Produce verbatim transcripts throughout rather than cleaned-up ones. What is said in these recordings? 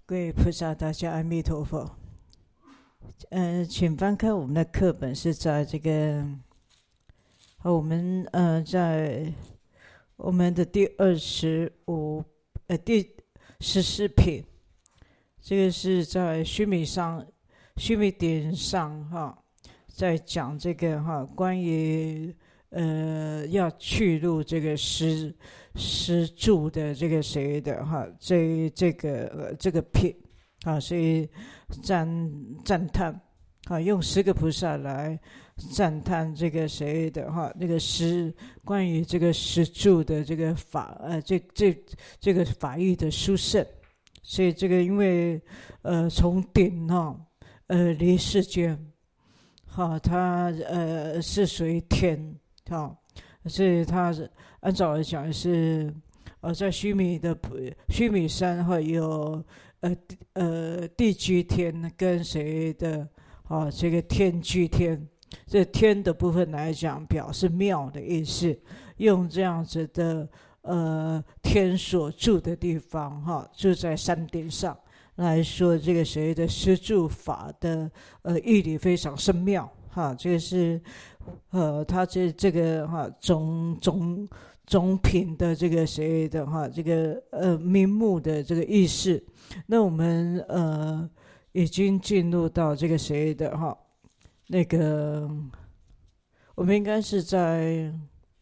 各位菩萨，大家阿弥陀佛。呃，请翻开我们的课本，是在这个，我们呃在我们的第二十五呃第十四品，这个是在须弥上须弥顶上哈，在讲这个哈关于呃要去入这个十十住的这个谁的哈，这这个、呃、这个品啊，所以赞赞叹啊，用十个菩萨来赞叹这个谁的哈，那个十关于这个十住的这个法呃这这这个法义的殊胜，所以这个因为呃从顶哈呃离世间哈，它呃是属于天哈，所以它是按照来讲是呃在须弥的须弥山哈有呃呃地居天跟谁的啊这个天居天，这天的部分来讲表示妙的意思，用这样子的呃天所住的地方哈，住在山顶上来说这个谁的施住法的呃义理非常深妙哈，这个是呃他这这个哈总总总品的这个谁的哈这个呃名目的这个意思。那我们呃已经进入到这个谁的哈那个，我们应该是在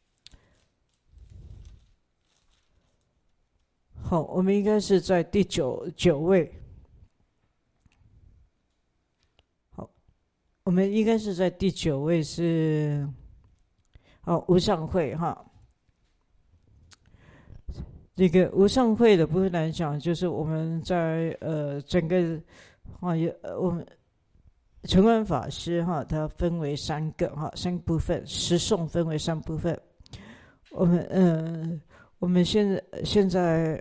好，我们应该是在第九九位。好，我们应该是在第九位是好无上慧哈。这个无上慧的部分来讲，就是我们在呃整个啊也我们澄观法师哈，它分为三个哈三部分，十颂分为三部分。我们呃我们现在现在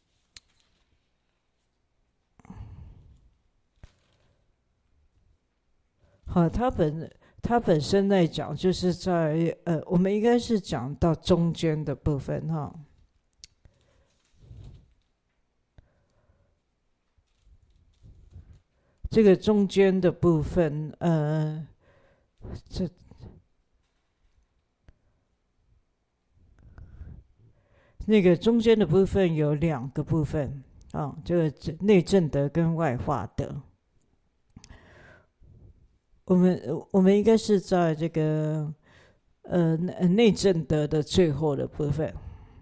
好，它本它本身来讲，就是在呃我们应该是讲到中间的部分哈。这个中间的部分，呃，这那个中间的部分有两个部分啊，这个内证德跟外化德。我们我们应该是在这个呃内证德的最后的部分。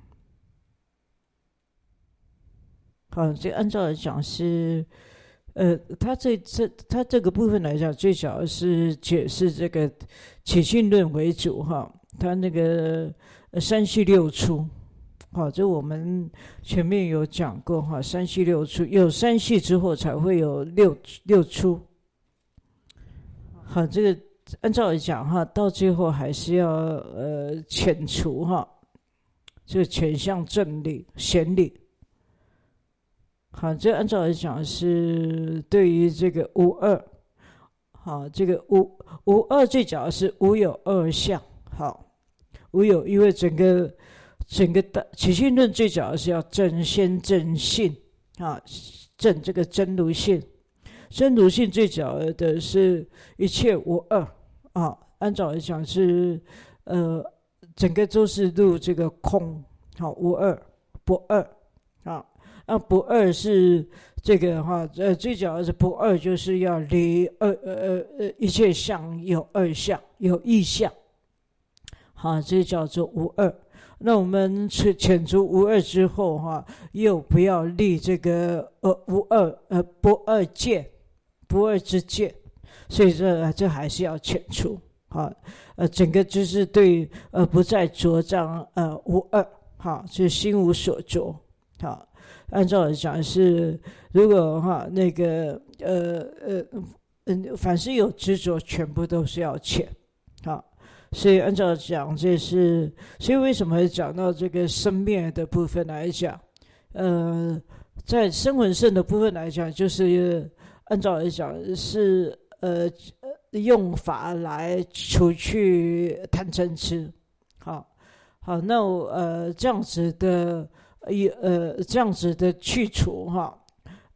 好，这按照来讲是。呃，他这这他这个部分来讲，最主要是解释这个起信论为主哈。他那个三系六出，好，这我们前面有讲过哈。三系六出，有三系之后才会有六六出。好，这个按照来讲哈，到最后还是要呃遣除哈，这个遣向正理、显理。好，这按照来讲是对于这个无二，好，这个无无二最主要是无有二相，好，无有，因为整个整个大起信论最主要是要证先证性啊，证这个真如性，真如性最主要的是一切无二啊，按照来讲是呃整个都是入这个空，好，无二不二啊。那不二是这个哈，呃，最主要是不二，就是要离二呃呃一切相有二相，有异相，好，这叫做无二。那我们遣除无二之后哈，又不要立这个呃无二呃不二见，不二之见，所以这这还是要遣除，好，呃，整个就是对呃不再着障呃无二，好，就是心无所着，好。按照来讲是，如果哈那个呃呃嗯，凡是有执着，全部都是要遣，好，所以按照讲这是，所以为什么讲到这个生灭的部分来讲，呃，在声闻乘的部分来讲，就是按照来讲是呃用法来除去贪嗔痴，好，好，那呃这样子的。呃，这样子的去除哈，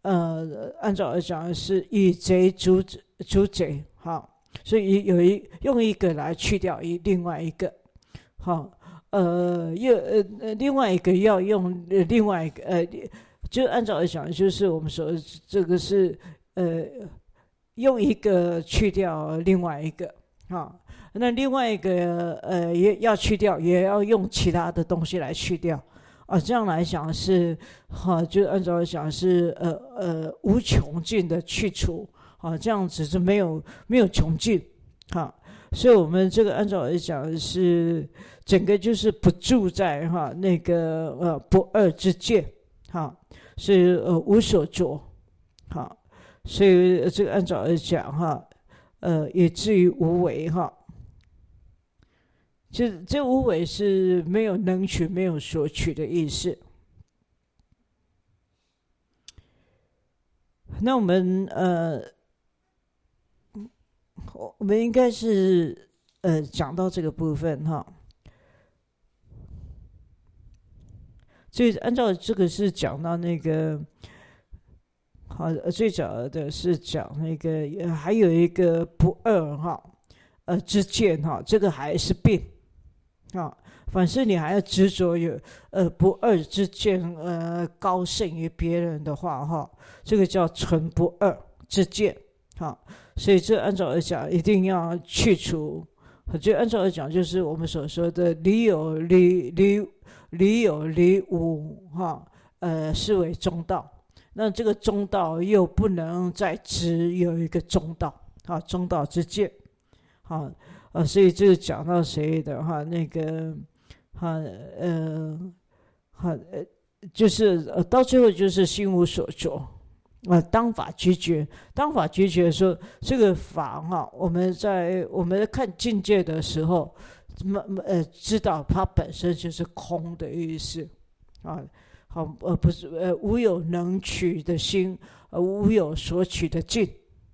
呃，按照来讲是以贼逐逐贼，哈，所以有一用一个来去掉一另外一个，好，呃，又呃另外一个要用另外一个，呃，就按照来讲就是我们说这个是呃用一个去掉另外一个，啊，那另外一个呃也要去掉，也要用其他的东西来去掉。啊，这样来讲是，哈、啊，就按照来讲是，呃呃，无穷尽的去除，啊，这样子是没有没有穷尽，哈、啊，所以我们这个按照来讲是整个就是不住在哈、啊、那个呃不二之见，哈、啊，是呃无所着，哈、啊，所以这个按照来讲哈、啊，呃，以至于无为哈。啊这这无为是没有能取、没有所取的意思。那我们呃，我们应该是呃讲到这个部分哈。所以按照这个是讲到那个，好，最早的是讲那个，还有一个不二哈，呃之见哈，这个还是病。啊，反正你还要执着有呃不二之见，呃高胜于别人的话，哈，这个叫纯不二之见，哈，所以这按照来讲，一定要去除。就按照来讲，就是我们所说的离有离离离有离无，哈，呃视为中道。那这个中道又不能再只有一个中道，啊，中道之见，好。啊，所以这个讲到谁的哈，那个哈呃哈呃，就是呃到最后就是心无所着啊，当法居绝。当法居绝说这个法哈，我们在我们看境界的时候，呃知道它本身就是空的意思啊，好呃不是呃无有能取的心，呃无有所取的境。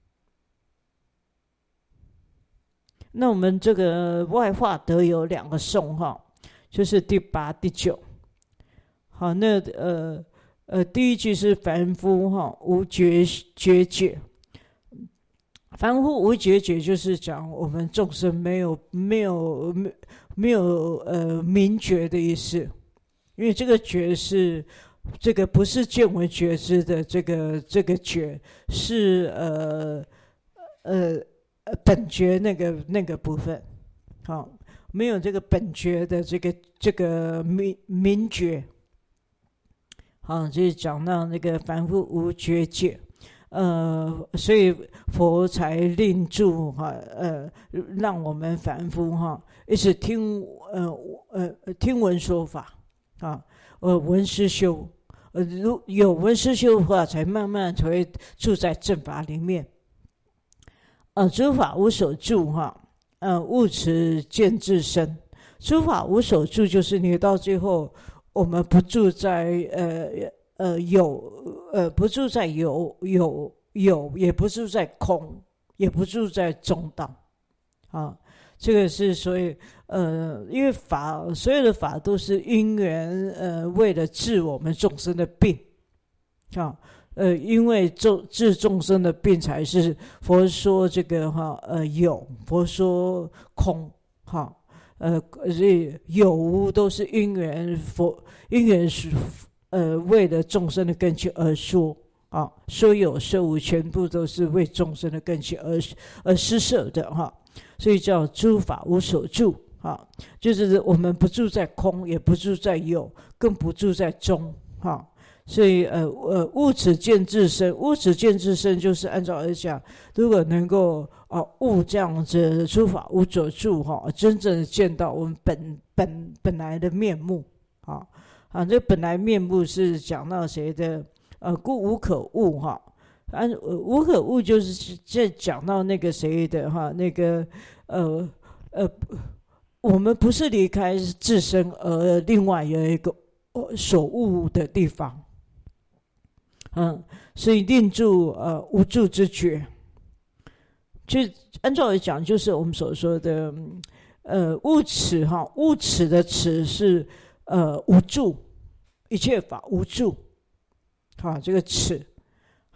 那我们这个外化德有两个颂哈，就是第八、第九。好，那呃呃，第一句是凡夫哈无觉觉解，凡夫无觉解就是讲我们众生没有没有没没有呃明觉的意思，因为这个觉是这个不是见闻觉知的这个这个觉是呃呃。本觉那个那个部分，好，没有这个本觉的这个这个明明觉，好，就是讲到那个凡夫无觉界，呃，所以佛才令住哈，呃，让我们凡夫哈一直听呃呃听闻说法啊，呃闻思修，呃如有闻思修的话，才慢慢才会住在正法里面。呃，诸法无所住哈，呃，悟持见自身。诸法无所住，就是你到最后，我们不住在呃呃有呃不住在有有有，也不住在空，也不住在中道，啊，这个是所以呃，因为法所有的法都是因缘呃，为了治我们众生的病，啊。呃，因为众治众生的病才是佛说这个哈，呃有佛说空哈，呃所以有无都是因缘佛因缘是呃为了众生的根器而说啊，说有说无全部都是为众生的根器而而施设的哈，所以叫诸法无所住啊，就是我们不住在空，也不住在有，更不住在中哈。所以，呃呃，悟此见自身，悟此见自身，就是按照来讲，如果能够啊、呃、悟这样子诸法无所住哈，真正的见到我们本本本来的面目啊啊，这本来面目是讲到谁的？呃，故无可悟哈，按、呃、无可悟就是在讲到那个谁的哈，那个呃呃，我们不是离开自身，而另外有一个所悟的地方。嗯，所以令住呃无住之觉，就按照来讲，就是我们所说的呃悟持哈，悟持的持是呃无住，一切法无住，好，这个持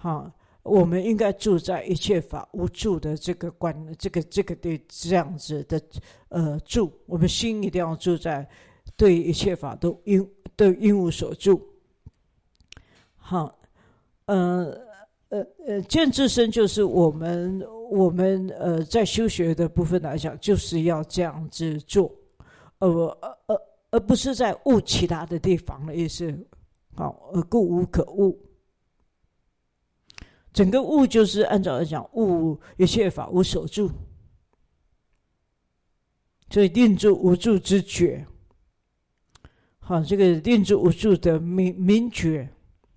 哈，我们应该住在一切法无住的这个观，这个这个对这样子的呃住，我们心一定要住在对一切法都应都应无所住。好，呃呃呃，见自身就是我们我们呃在修学的部分来讲，就是要这样子做，呃呃而不是在悟其他的地方的意思。好，而故无可悟。整个悟就是按照来讲，悟一切法无所住，所以定住无住之觉。好，这个定住无住的明明觉。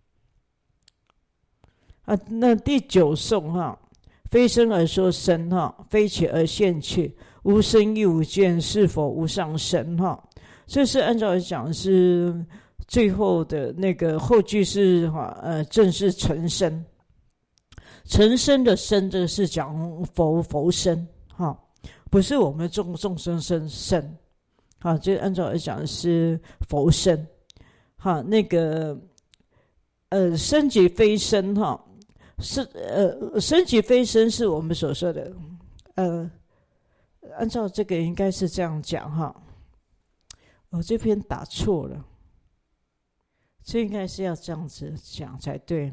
啊，那第九颂哈，非生而说生哈，非起而现起，无生亦无见，是否无上生哈？这是按照来讲是最后的那个后句是哈，呃，正是成生。成生的生，这个是讲佛佛生哈，不是我们众众生生生，好，这按照来讲是佛生，好，那个呃，生即非生哈。是呃，生即非生是我们所说的，呃，按照这个应该是这样讲哈。我这篇打错了，这应该是要这样子讲才对。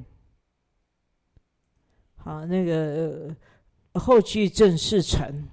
好，那个、呃、后句正是成，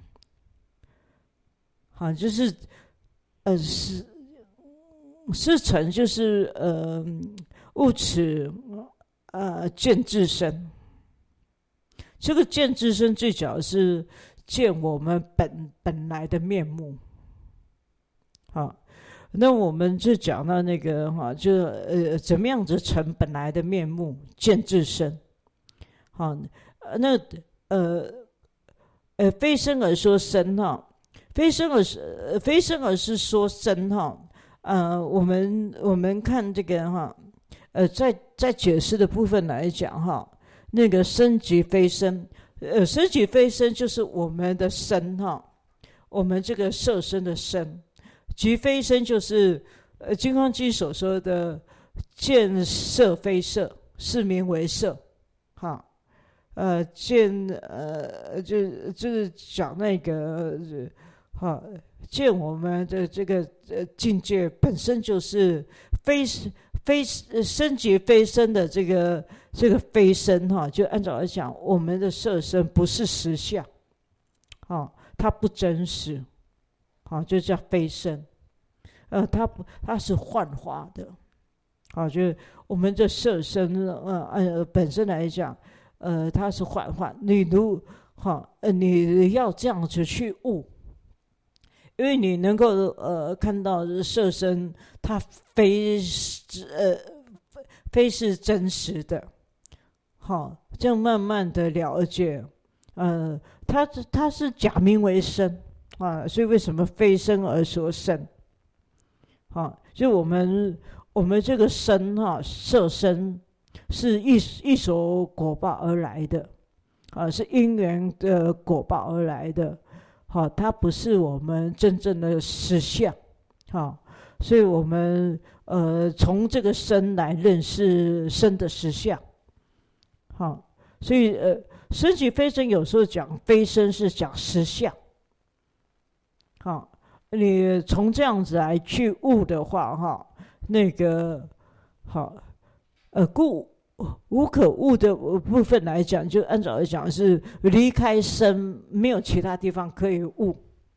好，就是呃是是成，就是呃悟此呃见自身。这个见自身最主要是见我们本本来的面目。好，那我们就讲到那个哈，就呃怎么样子成本来的面目，见自身。好，那呃呃非生而说生哈，非生而是非生而是说生哈。呃，我们我们看这个哈，呃，在在解释的部分来讲哈。那个生即非生，呃，生即非生就是我们的身哈，我们这个色身的身，即非生就是呃《金刚经》所说的见色非色，是名为色，哈，呃，见呃就就是讲那个哈，见我们的这个呃境界本身就是非非生即非生的这个。这个非身哈，就按照来讲，我们的色身不是实相，啊，它不真实，啊，就叫非身，呃，它不，它是幻化的，啊，就是我们的色身，呃呃，本身来讲，呃，它是幻化。你如哈，呃，你要这样子去悟，因为你能够呃看到色身，它非呃非是真实的。好，这样慢慢的了解，呃，它它是假名为身啊，所以为什么非生而说生？好，就我们我们这个身哈，色身是一一所果报而来的，啊，是因缘的果报而来的，好，它不是我们真正的实相，好，所以我们呃从这个身来认识身的实相。好，所以呃，生即非生，有时候讲非生是讲实相。好，你从这样子来去悟的话，哈，那个好，呃，故无可悟的部分来讲，就按照来讲是离开身，没有其他地方可以悟。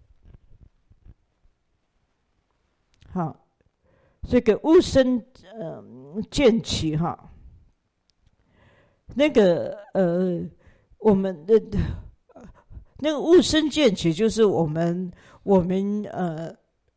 好，这个悟生呃见起哈。那个呃，我们的那个悟生见起，就是我们我们呃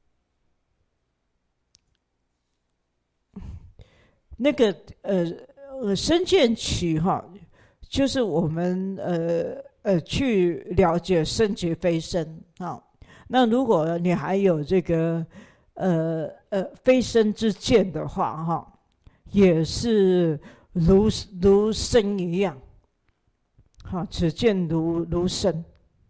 那个呃生见起哈，就是我们呃呃去了解生即非生啊。那如果你还有这个呃呃非生之见的话哈，也是。如如生一样，好，此见如如生，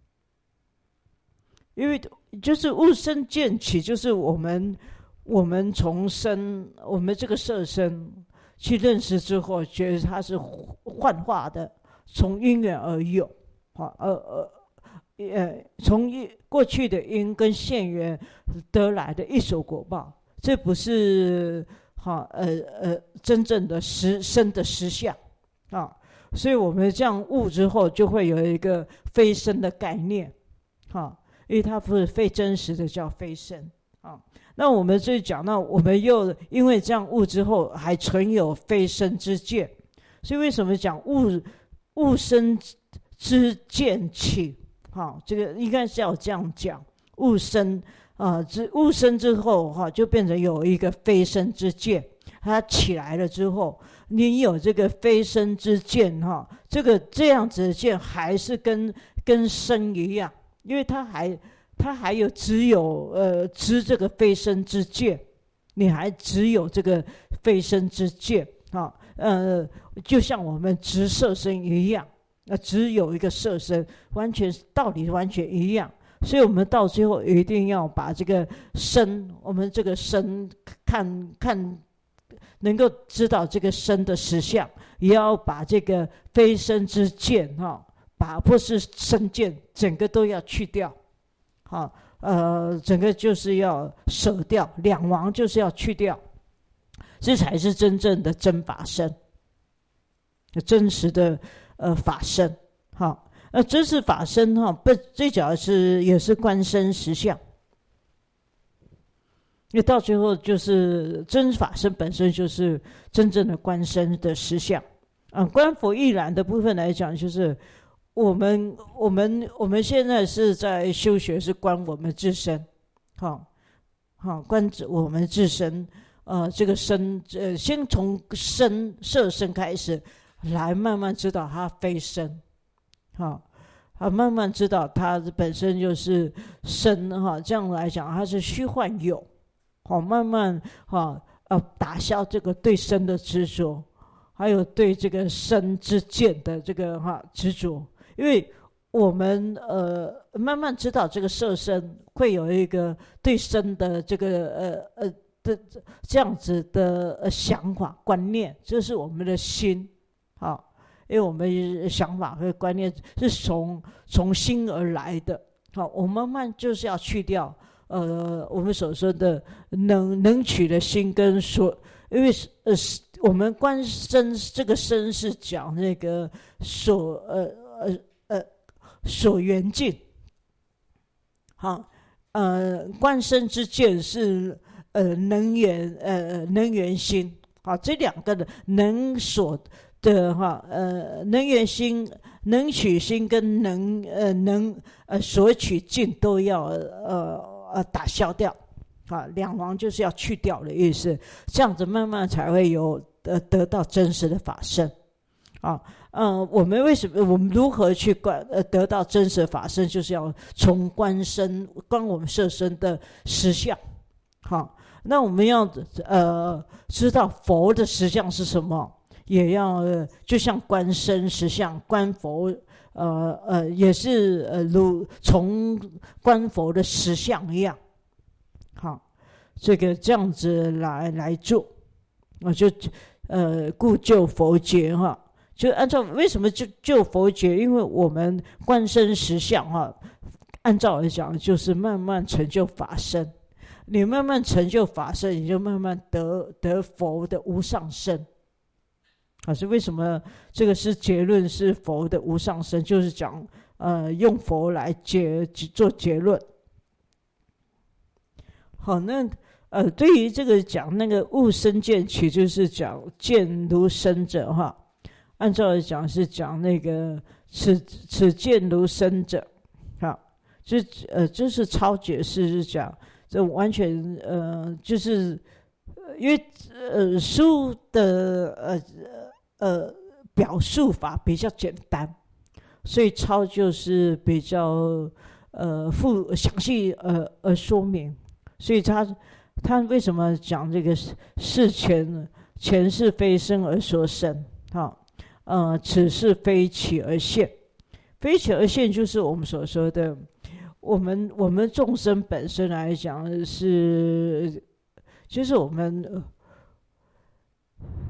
因为就是悟生见起，就是我们我们从身，我们这个色身去认识之后，觉得它是幻化的，从因缘而有，啊，呃呃呃，从过去的因跟现缘得来的一手果报，这不是哈呃呃真正的实身的实相啊。所以我们这样悟之后，就会有一个非身的概念，哈，因为它不是非真实的，叫非身啊。那我们就讲到，我们又因为这样悟之后，还存有非身之见，所以为什么讲悟悟身之见起？哈，这个应该是要这样讲，悟身啊，之悟身之后哈，就变成有一个非身之见，它起来了之后。你有这个非身之见哈，这个这样子的见还是跟跟身一样，因为它还它还有只有呃知这个非身之见，你还只有这个非身之见啊，呃，就像我们知色身一样，呃，只有一个色身，完全道理完全一样，所以我们到最后一定要把这个身，我们这个身看看。能够知道这个身的实相，也要把这个非身之见哈，把不是身见，整个都要去掉，好，呃，整个就是要舍掉，两王就是要去掉，这才是真正的真法身，真实的呃法身，好，呃，真实法身哈，不最主要是也是观身实相。因为到最后就是真法身本身就是真正的观身的实相，啊，观佛亦然的部分来讲，就是我们我们我们现在是在修学，是观我们自身，好，好观我们自身，呃，这个身，呃，先从身色身开始，来慢慢知道它非身，好，啊，慢慢知道它本身就是身哈，这样来讲它是虚幻有。好，慢慢哈呃打消这个对身的执着，还有对这个身之见的这个哈执着，因为我们呃慢慢知道这个色身会有一个对身的这个呃呃的这样子的呃想法观念，这是我们的心，好，因为我们想法和观念是从从心而来的，好，我们慢慢就是要去掉。呃，我们所说的能能取的心跟所，因为呃，我们观身这个身是讲那个所呃呃呃所缘境，好，呃，观身之见是呃能缘呃能缘心，好，这两个的能所的哈呃能缘心、能取心跟能呃能呃所取境都要呃。呃，打消掉，啊，两王就是要去掉的意思，这样子慢慢才会有呃得到真实的法身，啊，嗯、呃，我们为什么我们如何去观呃得到真实的法身，就是要从观身观我们色身的实相，好，那我们要呃知道佛的实相是什么，也要、呃、就像观身实相观佛。呃呃，也是呃，如从观佛的实相一样，好，这个这样子来来做，我就呃故就佛觉哈，就按照为什么就就佛觉？因为我们观身实相哈，按照来讲就是慢慢成就法身，你慢慢成就法身，你就慢慢得得佛的无上身。啊，是为什么这个是结论是佛的无上身，就是讲呃用佛来结做结论。好，那呃对于这个讲那个悟身见取，就是讲见如身者哈，按照来讲是讲那个此此见如身者，好，就呃就是超解释是讲这完全呃就是因为呃书的呃。呃，表述法比较简单，所以超就是比较呃复详细呃呃说明，所以他他为什么讲这个是前前是非生而说生，哈，呃，此是非起而现，非起而现就是我们所说的，我们我们众生本身来讲是，就是我们。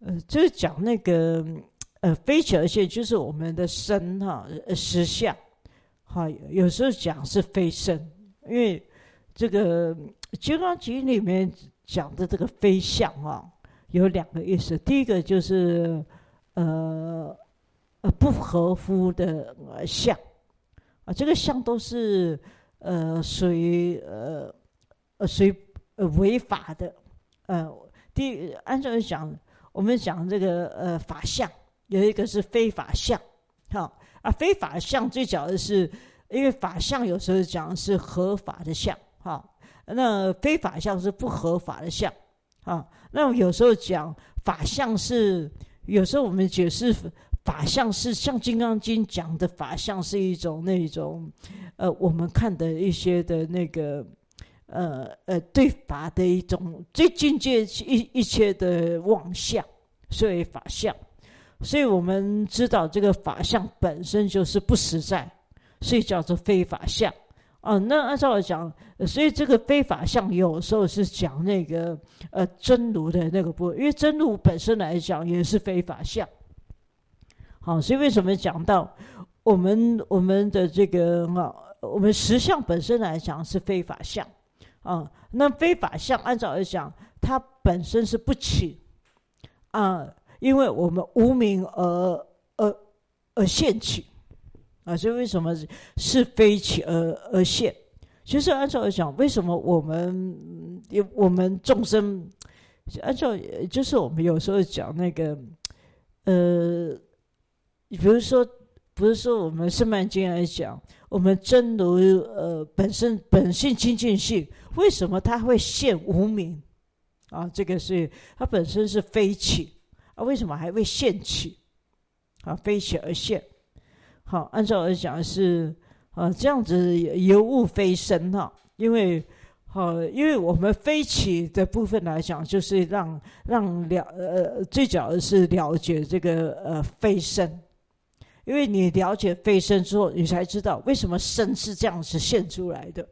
呃，就是讲那个呃非起而现，就是我们的身哈、呃、实相，哈、有时候讲是非身，因为这个《金刚经》里面讲的这个非相啊，有两个意思。第一个就是呃呃不合乎的呃相啊，这个相都是呃属于呃呃属于呃违法的。呃，第按照讲，我们讲这个呃法相，有一个是非法相，哈啊，非法相最讲的是，因为法相有时候讲是合法的相，哈，那非法相是不合法的相，啊，那有时候讲法相是，有时候我们解释法相是像《金刚经》讲的法相是一种那种，呃，我们看的一些的那个。呃呃，对法的一种最境界一一切的妄相，所以法相。所以我们知道这个法相本身就是不实在，所以叫做非法相啊。那按照我讲，所以这个非法相有时候是讲那个呃真如的那个部分，因为真如本身来讲也是非法相。好，所以为什么讲到我们我们的这个啊，我们实相本身来讲是非法相。啊、嗯，那非法相按照来讲，它本身是不起啊、嗯，因为我们无明而而而现起啊，所以为什么是非起而而现？其实按照来讲，为什么我们我们众生按照就是我们有时候讲那个呃，比如说不是说我们圣曼经来讲，我们真如呃本身本性清净性。为什么它会现无明啊？这个是它本身是非起啊，为什么还会现起啊？非起而现。好，按照来讲是啊，这样子由物非身哈，因为好、啊，因为我们非起的部分来讲，就是让让了呃，最主要的是了解这个呃非身，因为你了解非身之后，你才知道为什么身是这样子现出来的。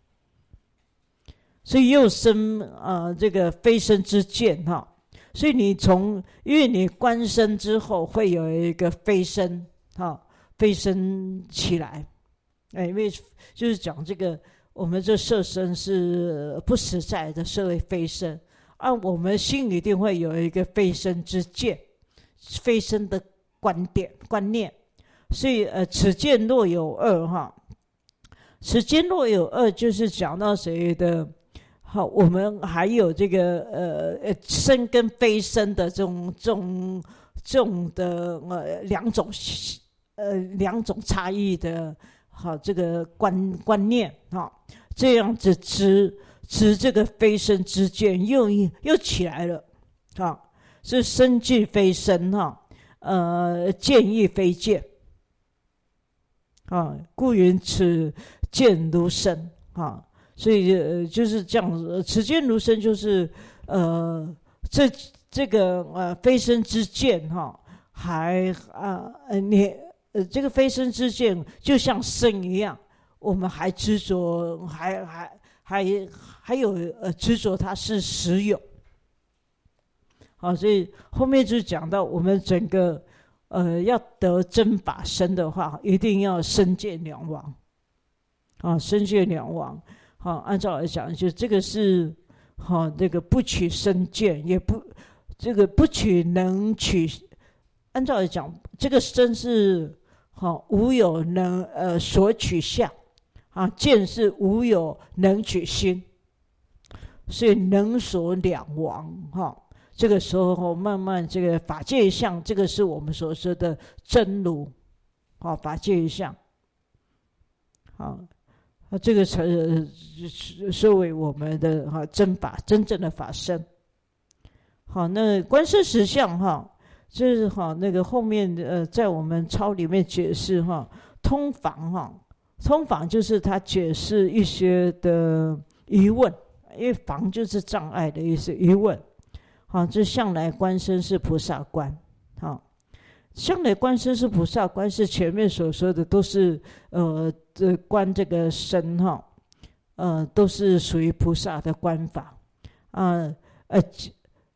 所以又生啊、呃，这个非身之见哈，所以你从因为你观身之后，会有一个非身哈，非身起来，哎，因为就是讲这个我们这色身是不实在的，是为非身啊，我们心一定会有一个非身之见，非身的观点观念，所以呃，此见若有二哈，此见若有二就是讲到谁的。好，我们还有这个呃呃身跟非身的这种这种这种的呃两种呃两种差异的，好这个观观念哈，这样子执执这个非身之见又又起来了，哈，是身即非身哈，呃见亦非见，啊，故云此见如身啊。所以呃就是这样子，此见如身就是呃这这个呃非身之见哈，还啊呃你呃这个非身之见就像身一样，我们还执着，还还还还有呃执着它是实有。好，所以后面就讲到我们整个呃要得真法身的话，一定要身见两忘啊，身见两忘。好，按照来讲，就这个是好，这个不取身见，也不这个不取能取。按照来讲，这个身是好无有能呃所取相啊，见是无有能取心，所以能所两忘哈。这个时候慢慢这个法界相，这个是我们所说的真如，好法界相，好。这个才是为我们的哈真法，真正的法身。好，那观身实相哈，这是哈那个后面呃，在我们抄里面解释哈，通访哈，通访就是他解释一些的疑问，因为访就是障碍的意思，疑问。好，这向来观身是菩萨观，好。向来观身是菩萨观，是前面所说的都是呃这观这个身哈，呃都是属于菩萨的观法啊呃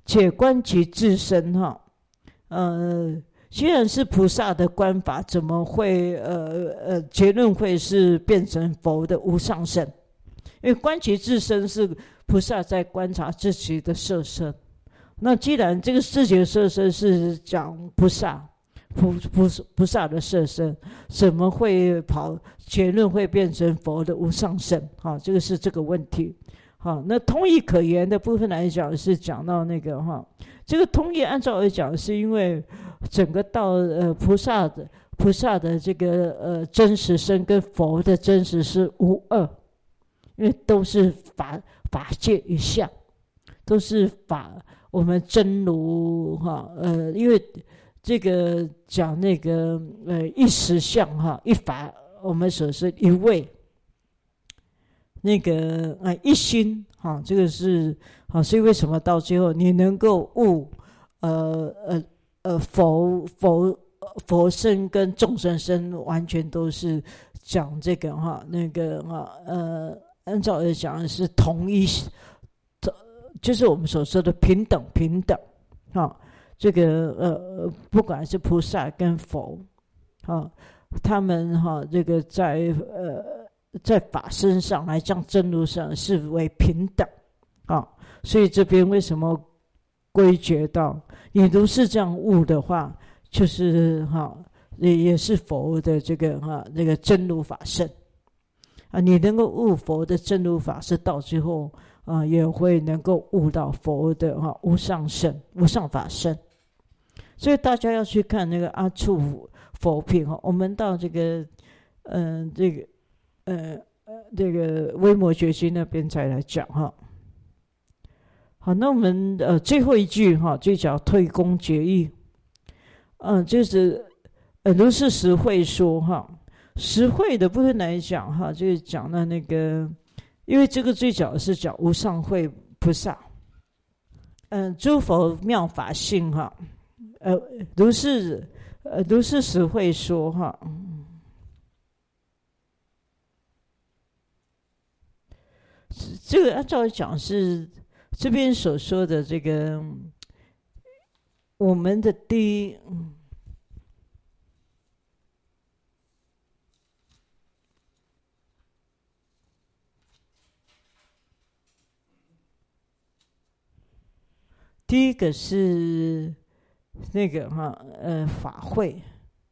且观其自身哈，呃，既然是菩萨的观法，怎么会呃呃结论会是变成佛的无上身？因为观其自身是菩萨在观察自己的色身。那既然这个自己的色身是讲菩萨菩菩菩萨的色身，怎么会跑结论会变成佛的无上身？哈，这个是这个问题。好，那通义可言的部分来讲，是讲到那个哈，这个通义按照来讲，是因为整个道呃菩萨的菩萨的这个呃真实身跟佛的真实是无二，因为都是法法界一项，都是法我们真如哈呃，因为这个讲那个呃一实相哈一法，我们所说一位。那个呃一心哈，这个是好，所以为什么到最后你能够悟呃呃呃佛佛佛身跟众生身完全都是讲这个哈那个哈呃按照来讲是同一，就是我们所说的平等平等哈，这个呃不管是菩萨跟佛哈，他们哈这个在呃。在法身上来讲，真如上是为平等啊，所以这边为什么归结到你如是这样悟的话，就是哈也也是佛的这个哈那个真如法身啊，你能够悟佛的真如法身，到最后啊也会能够悟到佛的哈无上身、无上法身。所以大家要去看那个阿处佛品哈，我们到这个嗯、呃、这个。呃呃，这个维摩诘经那边才来讲哈。好，那我们呃最后一句哈，就讲推恭结义。嗯、呃，就是呃如是实会说哈，实会的部分来讲哈，就是讲到那个，因为这个最早是讲无上慧菩萨，嗯、呃，诸佛妙法性哈，呃如是呃如是实会说哈。这个按照讲是这边所说的这个我们的第一，第一个是那个哈呃法会，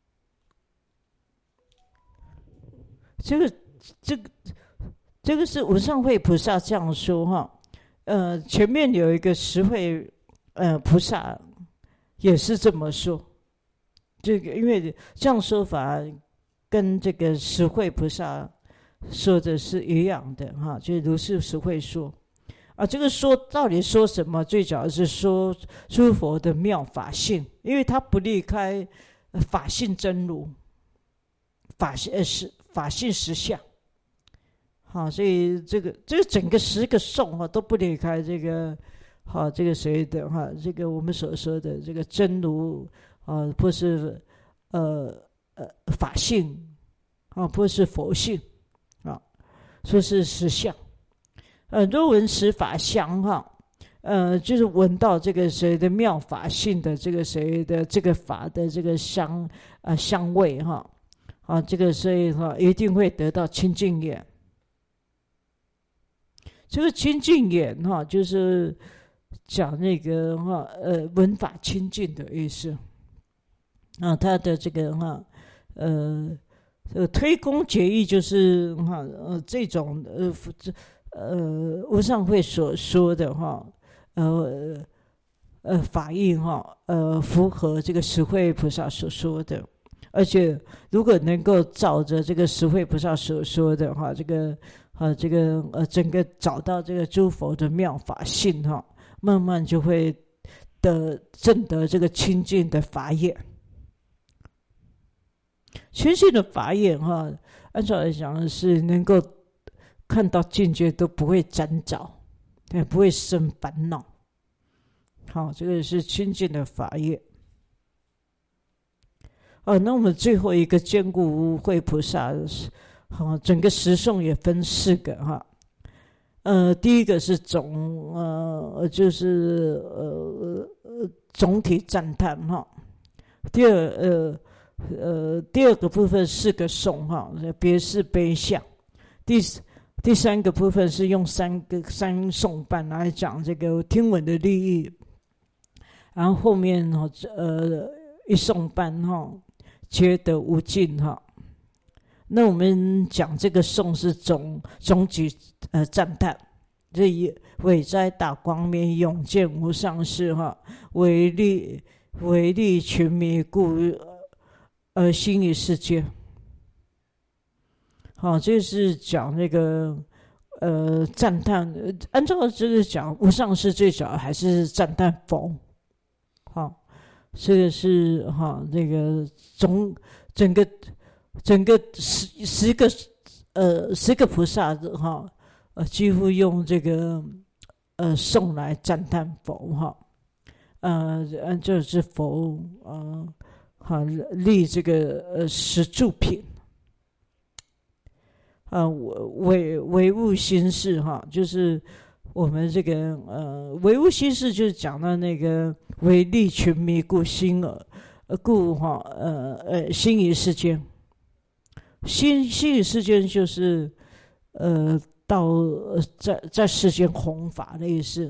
这个这个。这个是无上慧菩萨这样说哈，呃，前面有一个实慧呃菩萨也是这么说，这个因为这样说法跟这个实慧菩萨说的是一样的哈，就是如是实慧说啊，这个说到底说什么？最主要是说诸佛的妙法性，因为他不离开法性真如，法呃是法性实相。好，所以这个这个整个十个颂哈都不离开这个，好这个谁的哈，这个我们所说的这个真如啊，不是呃呃法性啊，不是佛性啊，说是实相。呃，若闻实法香哈，呃，就是闻到这个谁的妙法性的这个谁的这个法的这个香啊、呃、香味哈，啊，这个所以哈一定会得到清净眼。这个清净眼哈，就是讲那个哈呃闻法清净的意思啊，他的这个哈呃这个推恭结义就是哈呃这种呃呃无上慧所说的哈呃呃法义哈呃符合这个实慧菩萨所说的，而且如果能够照着这个实慧菩萨所说的哈这个。啊，这个呃，整个找到这个诸佛的妙法性哈，慢慢就会得证得这个清净的法眼。清净的法眼哈，按照来讲是能够看到境界都不会沾着，也不会生烦恼。好，这个是清净的法眼。哦，那我们最后一个坚固慧菩萨。好，整个十颂也分四个哈， 呃，第一个是总呃，就是呃呃总体赞叹哈。第二呃呃第二个部分是个颂哈，别是悲相。第第三个部分是用三个三颂半来讲这个听闻的利益，然后后面哈呃一颂半哈，皆得无尽哈。那我们讲这个颂是总总举呃赞叹，这一伟哉大光明，永见无上士哈，为利为利群迷故呃心于世界。好，这是讲那个呃赞叹，按照这个讲无上士最早还是赞叹佛。好，这个是哈那个总整个。整个十十个呃十个菩萨哈，呃几乎用这个呃颂来赞叹佛哈，呃按照是佛呃哈立这个呃十住品，啊唯唯物心事哈，就是我们这个呃唯物心事就是讲到那个唯利群迷故心耳，故哈呃呃心于世间。心心于世间就是，呃，到在在世间弘法的意思。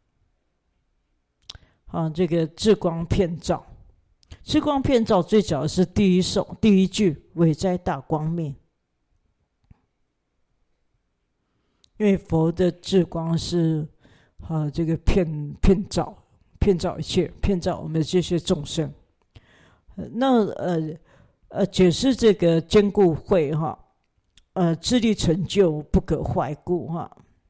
啊，这个智光遍照，智光遍照最早是第一颂第一句伟哉大光明，因为佛的智光是啊这个遍遍照遍照一切，遍照我们这些众生。那呃。呃，解释这个坚固慧哈，呃，自力成就不可坏故哈。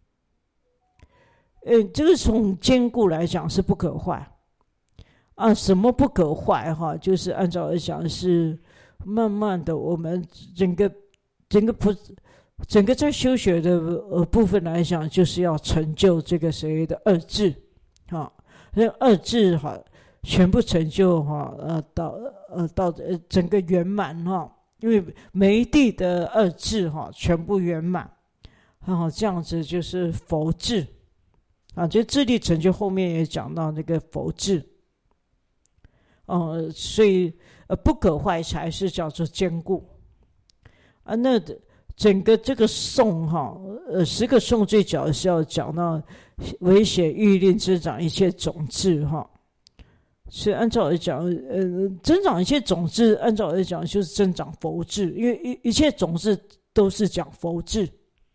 呃，这个从坚固来讲是不可坏啊。什么不可坏哈？就是按照来讲是慢慢的，我们整个整个不整个在修学的呃部分来讲，就是要成就这个谁的二智啊，那二智哈。全部成就哈，呃，到呃到呃整个圆满哈，因为每一地的二智哈全部圆满，然后这样子就是佛智啊，就智力成就后面也讲到那个佛智，呃，所以呃不可坏才是叫做坚固啊。那整个这个颂哈，呃十个颂最早是要讲到唯显欲令增长一切种智哈。所以按照来讲，呃，增长一切种子，按照来讲就是增长佛智，因为一一切种子都是讲佛智。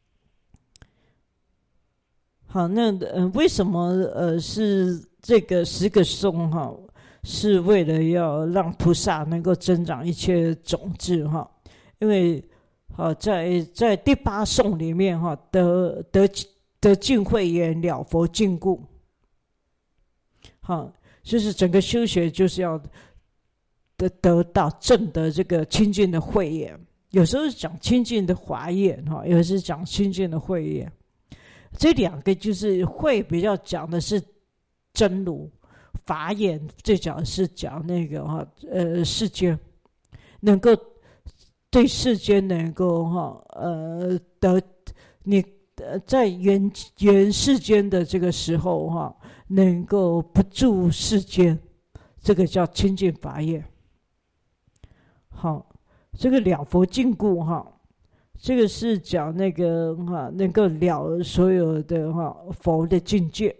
好，那呃，为什么呃是这个十个颂哈，是为了要让菩萨能够增长一切种子哈？因为好在在第八颂里面哈，得得得尽慧眼了佛禁故，好。就是整个修学就是要得得到正的这个清净的慧眼，有时候是讲清净的华眼哈，有时候是讲清净的慧眼。这两个就是慧比较讲的是真如，法眼最讲是讲那个哈呃世间，能够对世间能够哈呃得你在原原世间的这个时候哈。能够不住世间，这个叫清净法眼。好，这个了佛禁故哈，这个是讲那个哈，能够了所有的哈佛的境界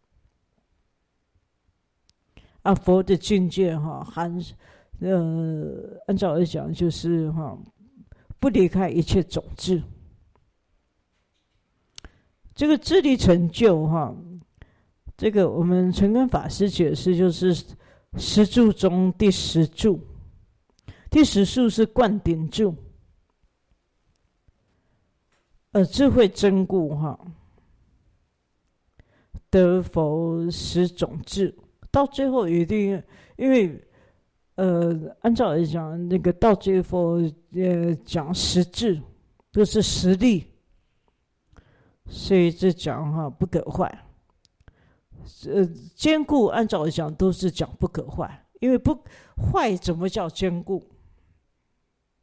啊，佛的境界哈含呃，按照来讲就是哈，不离开一切种子。这个自力成就哈。这个我们诚根法师解释就是十住中第十住，第十住是灌顶住，呃，智慧真故哈，得佛十种智，到最后一定因为呃，按照来讲，那个到最后呃讲十智，就是实力，所以这讲哈不可坏。呃，坚固按照来讲都是讲不可坏，因为不坏怎么叫坚固？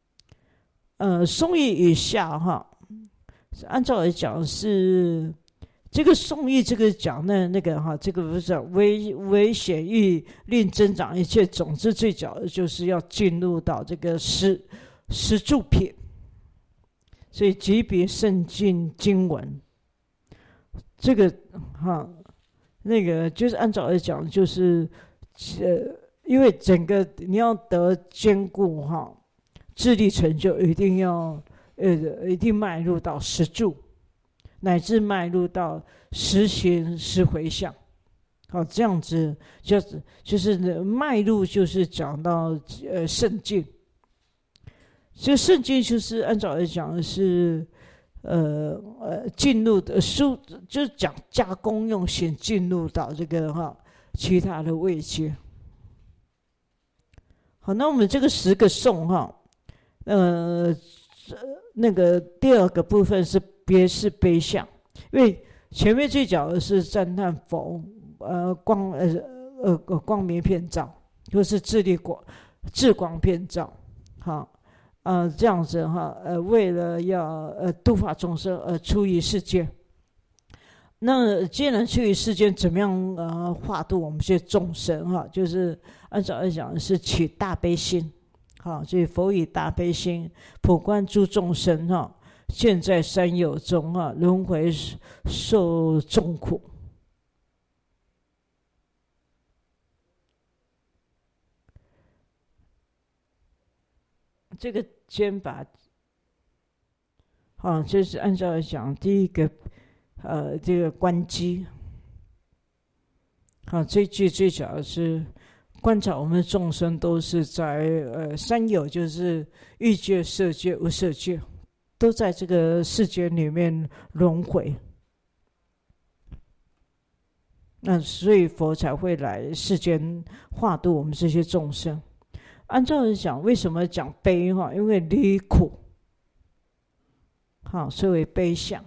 呃，松叶以下哈，按照来讲是这个宋义这个讲的那个哈，这个不是危危险欲令增长一切，总之最早的就是要进入到这个实实住品，所以即别圣经经文，这个哈那个就是按照来讲，就是呃，因为整个你要得坚固哈，智力成就一定要呃一定迈入到实住。乃至迈入到实行实回向，好，这样子就是就是迈入，就是讲到呃圣境。这圣境就是按照来讲是呃呃进入的书，就是讲加工用心进入到这个哈其他的位阶。好，那我们这个十个颂哈，呃那个第二个部分是。别是悲相，因为前面最讲的是赞叹佛，呃光呃呃光明遍照，或是智力光智光遍照，好，呃这样子哈，呃为了要呃度化众生而出于世间。那既然出于世间，怎么样呃化度我们这些众生哈？就是按照来讲是起大悲心，好，所以佛以大悲心普观诸众生哈。现在三有中啊，轮回受众苦。这个肩把，啊，就是按照来讲，第一个，呃，这个观机。好，这句最主要是观察我们众生都是在呃三有，就是欲界、色界、无色界。都在这个世界里面轮回，那所以佛才会来世间化度我们这些众生。按照来讲，为什么讲悲哈？因为离苦，好，所以为悲相。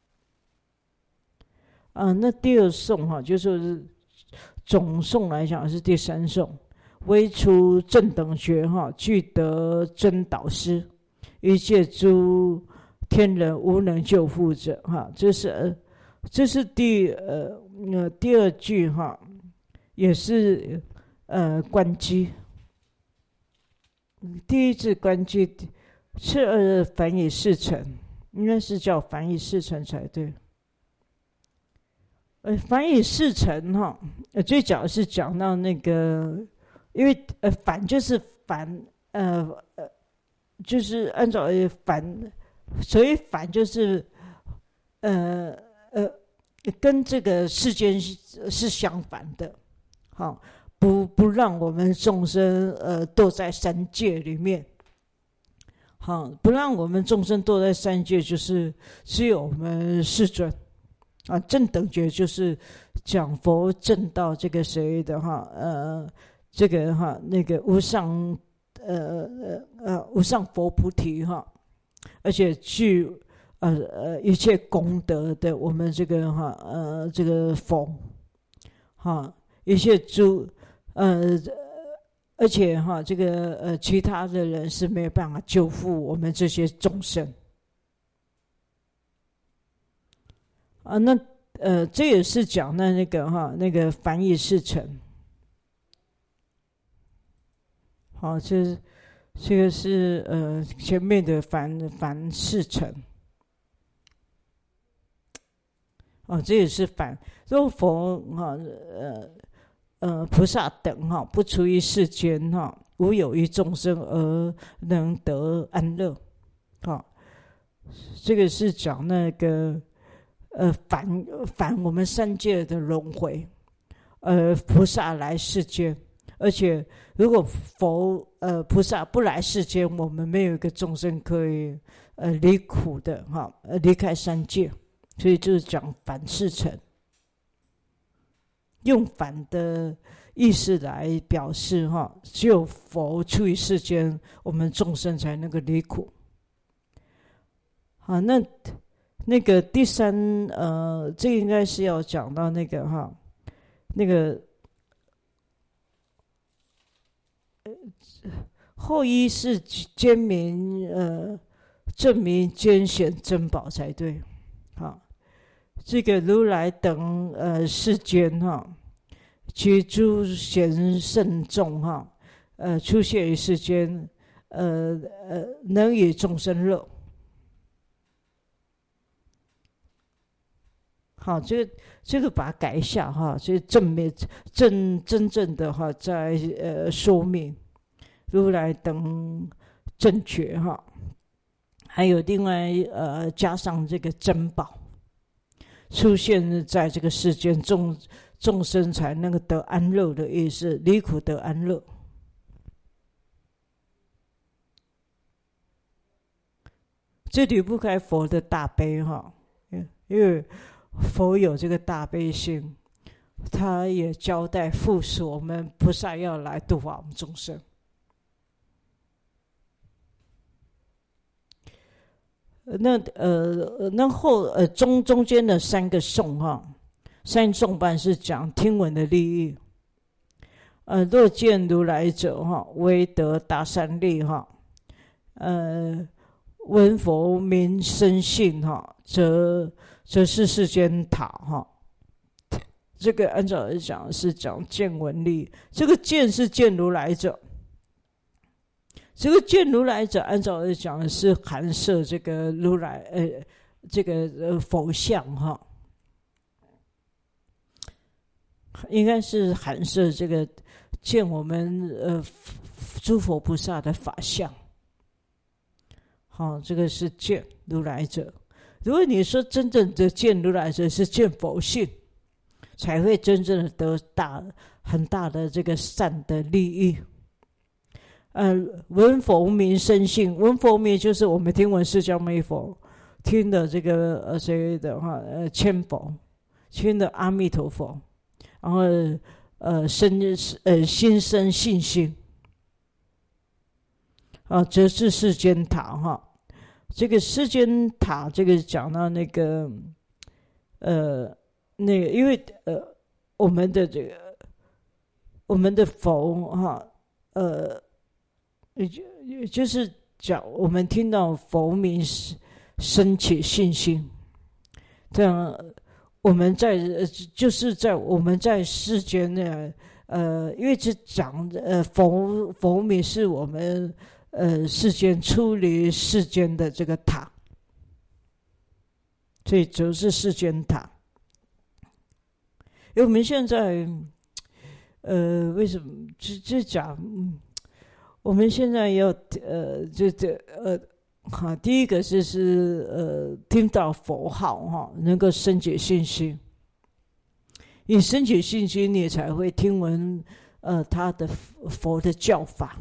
啊，那第二颂哈，就是总颂来讲是第三颂，唯除正等觉哈，具得真导师。一切诸天人无能救护者，哈，这是这是第呃呃第二句哈，也是呃观机。第一句观机，次二凡以四成，应该是叫凡以四成才对。呃，凡以四成哈，最早是讲到那个，因为呃凡就是凡呃呃。就是按照反，所以反就是呃呃跟这个世间是是相反的，好，不不让我们众生呃堕在三界里面，好，不让我们众生堕在三界，就是只有我们世尊啊，正等觉就是讲佛正到这个谁的哈呃这个哈那个无上。呃呃呃，无上佛菩提哈，而且具呃呃一切功德的我们这个哈呃这个佛哈，一切诸呃而且哈这个呃其他的人是没有办法救护我们这些众生啊。那呃这也是讲的那个哈那个凡以四成。好，这这个是呃前面的凡凡四成，哦，这也是凡。若佛哈呃呃菩萨等哈不出于世间哈，无有于众生而能得安乐，好，这个是讲那个呃反反我们三界的轮回，呃菩萨来世间。而且，如果佛呃菩萨不来世间，我们没有一个众生可以呃离苦的哈，呃离开三界，所以就是讲反四成，用反的意思来表示哈，只有佛出于世间，我们众生才能够离苦。好，那那个第三呃，这应该是要讲到那个哈，那个。后一是兼明呃证明艰险珍宝才对，好， 这个如来等呃世间哈，其诸贤圣众哈，呃出现于世间，呃呃能与众生乐。好，这个这个把它改一下哈，这正面正真正的哈，在呃说明如来等正觉哈，还有另外呃加上这个珍宝出现在这个世间，众众生才能够得安乐的意思，离苦得安乐。这离不开佛的大悲哈，因为佛有这个大悲心，他也交代复使我们菩萨要来度化我们众生。那呃，那后呃中中间的三个颂哈，三颂半是讲听闻的利益。呃，若见如来者哈，为得大善利哈，呃，闻佛名生信哈，则则是世间塔哈。这个按照来讲是讲见闻利，这个见是见如来者。这个见如来者，按照来讲是含摄这个如来，呃，这个呃佛像哈，应该是含摄这个见我们呃诸佛菩萨的法相。好，这个是见如来者。如果你说真正的见如来者是见佛性，才会真正的得大很大的这个善的利益。呃，闻佛名生信，闻佛名就是我们听闻释迦牟尼佛，听的这个呃谁的哈呃千佛，听的阿弥陀佛，然后呃生呃心生信心，啊，则是世间塔哈。这个世间塔，这个讲到那个呃那个，因为呃我们的这个我们的佛哈呃。也就是讲，我们听到佛名升起信心，这样我们在就是在我们在世间呢，呃，因为这讲呃佛佛名是我们呃世间出离世间的这个塔，所以就是世间塔。因为我们现在呃为什么就就讲嗯。我们现在要呃，这这呃，哈，第一个就是呃，听到佛号哈，能够升起信心。你升起信心，你才会听闻呃他的佛的教法。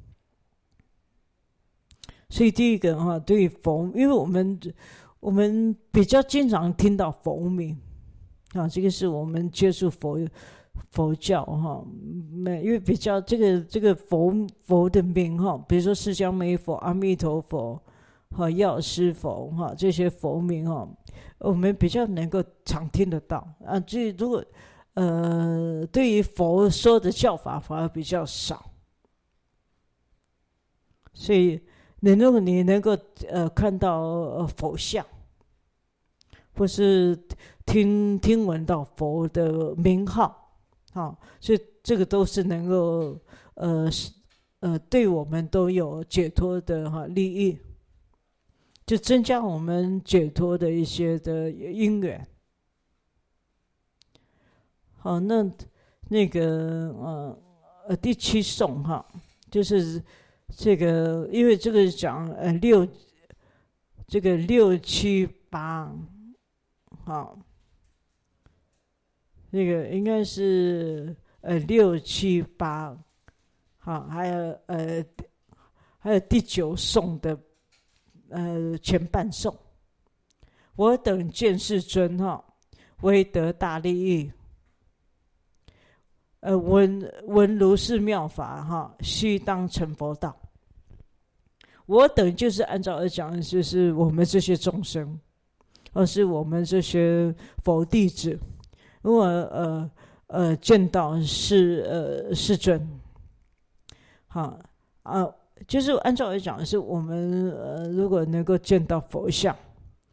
所以第一个哈，对于佛，因为我们我们比较经常听到佛名啊，这个是我们接触佛。佛教哈，因为比较这个这个佛佛的名哈，比如说释迦牟尼佛、阿弥陀佛和药师佛哈，这些佛名哈，我们比较能够常听得到啊。这如果呃，对于佛说的教法反而比较少，所以你如果你能够呃看到、呃、佛像，或是听听闻到佛的名号。好，所以这个都是能够呃呃对我们都有解脱的哈利益，就增加我们解脱的一些的因缘。好，那那个呃呃第七颂哈，就是这个，因为这个讲呃六这个六七八，好。这个应该是呃六七八，好，还有呃还有第九颂的呃前半颂。我等见世尊哈，为得大利益，呃闻闻如是妙法哈，须当成佛道。我等就是按照而讲，就是我们这些众生，而是我们这些佛弟子。如果呃呃见到是呃世尊，好啊，就是按照来讲，是我们呃如果能够见到佛像，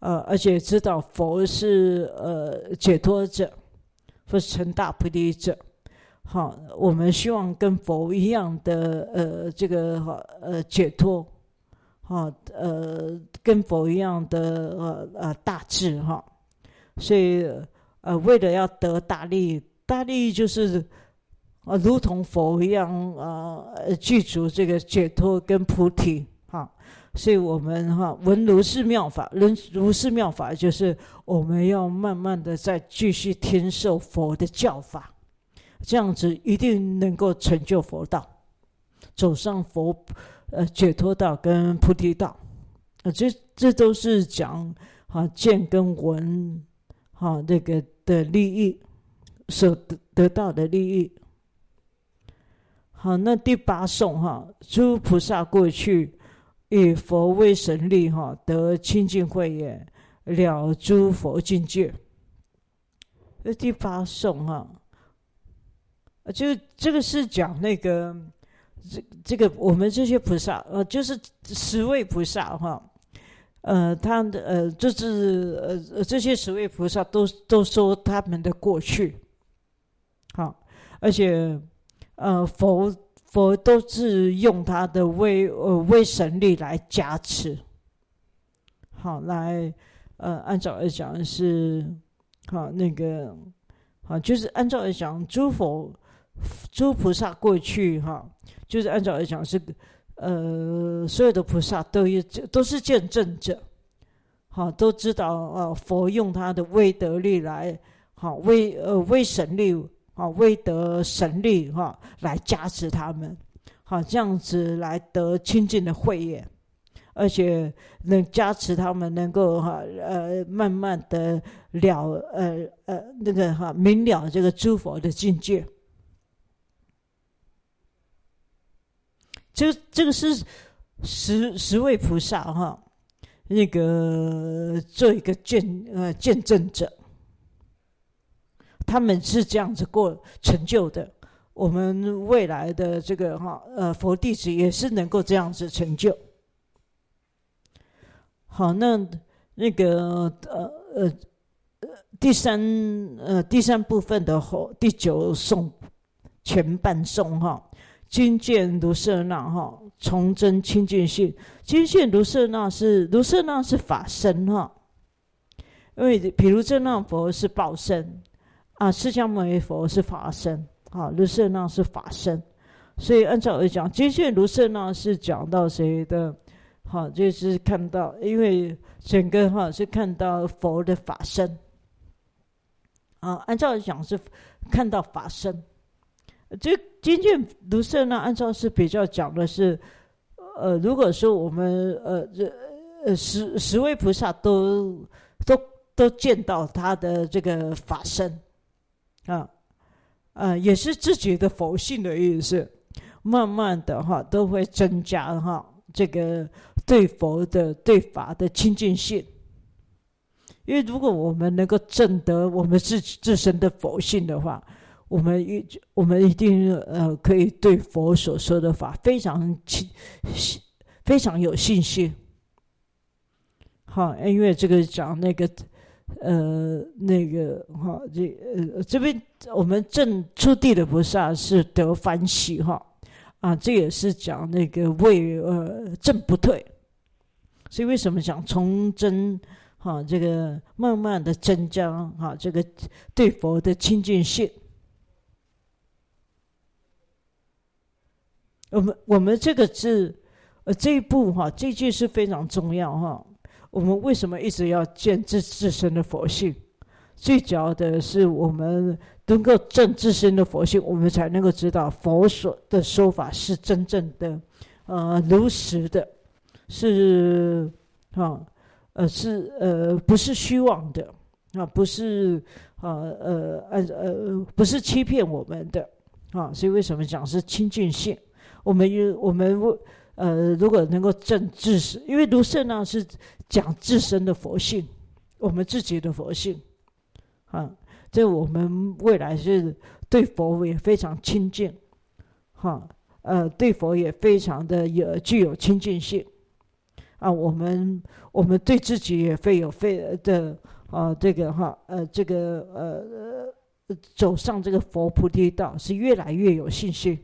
呃，而且知道佛是呃解脱者，或是成大菩提者。好，我们希望跟佛一样的呃这个呃解脱，哈呃跟佛一样的呃呃大智哈，所以呃为了要得大利，大利就是呃如同佛一样呃具足这个解脱跟菩提哈，所以我们哈闻如是妙法，闻如是妙法就是我们要慢慢的再继续听受佛的教法。这样子一定能够成就佛道，走上佛呃解脱道跟菩提道，呃、这这都是讲啊见跟闻哈、啊、那个的利益所得得到的利益。好，那第八颂哈，诸菩萨过去以佛为神力哈，得清净慧眼，了诸佛境界。这第八颂哈。就这个是讲那个这这个我们这些菩萨呃，就是十位菩萨哈，呃，他的呃就是呃这些十位菩萨都都说他们的过去，好，而且呃佛佛都是用他的威呃威神力来加持，好来呃按照来讲是好那个好就是按照来讲诸佛。诸菩萨过去哈，就是按照来讲是，呃，所有的菩萨都都是见证者，好，都知道啊，佛用他的威德力来，好威呃威神力，好威德神力哈，来加持他们，好这样子来得清净的慧眼，而且能加持他们能够哈呃慢慢的了呃呃那个哈明了这个诸佛的境界。这个这个是十十位菩萨哈，那个做一个见呃见证者，他们是这样子过成就的。我们未来的这个哈呃佛弟子也是能够这样子成就。好，那那个呃呃第三呃第三部分的后第九颂前半颂哈。今见卢舍那哈，从真清净性。今见卢舍那是卢舍那是法身哈，因为比如真那佛是报身啊，释迦牟尼佛是法身啊，卢舍那是法身，所以按照来讲，今见卢舍那是讲到谁的？好，就是看到，因为整个哈是看到佛的法身啊，按照来讲是看到法身。这今见卢舍那按照是比较讲的是，呃，如果说我们呃呃十十位菩萨都都都见到他的这个法身，啊，呃，也是自己的佛性的意思，慢慢的哈都会增加哈这个对佛的对法的亲近性，因为如果我们能够证得我们自己自身的佛性的话。我们一我们一定呃可以对佛所说的法非常非常有信心，好，因为这个讲那个呃那个哈这呃这边我们证初地的菩萨是得欢喜哈啊，这也是讲那个为呃证不退，所以为什么讲从真哈这个慢慢的增加哈这个对佛的亲近性。我们我们这个字，呃，这一步哈，这句是非常重要哈。我们为什么一直要见自自身的佛性？最主要的是我们能够证自身的佛性，我们才能够知道佛所的说法是真正的，呃，如实的，是啊，呃，是呃，不是虚妄的啊，不是啊呃呃呃，不是欺骗我们的啊。所以为什么讲是清净性？我们我们呃，如果能够证自身，因为卢舍那是讲自身的佛性，我们自己的佛性，啊，这我们未来是对佛也非常亲近，哈、啊，呃，对佛也非常的有具有亲近性， 啊，我们我们对自己也会有非的啊，这个哈呃这个呃走上这个佛菩提道是越来越有信心。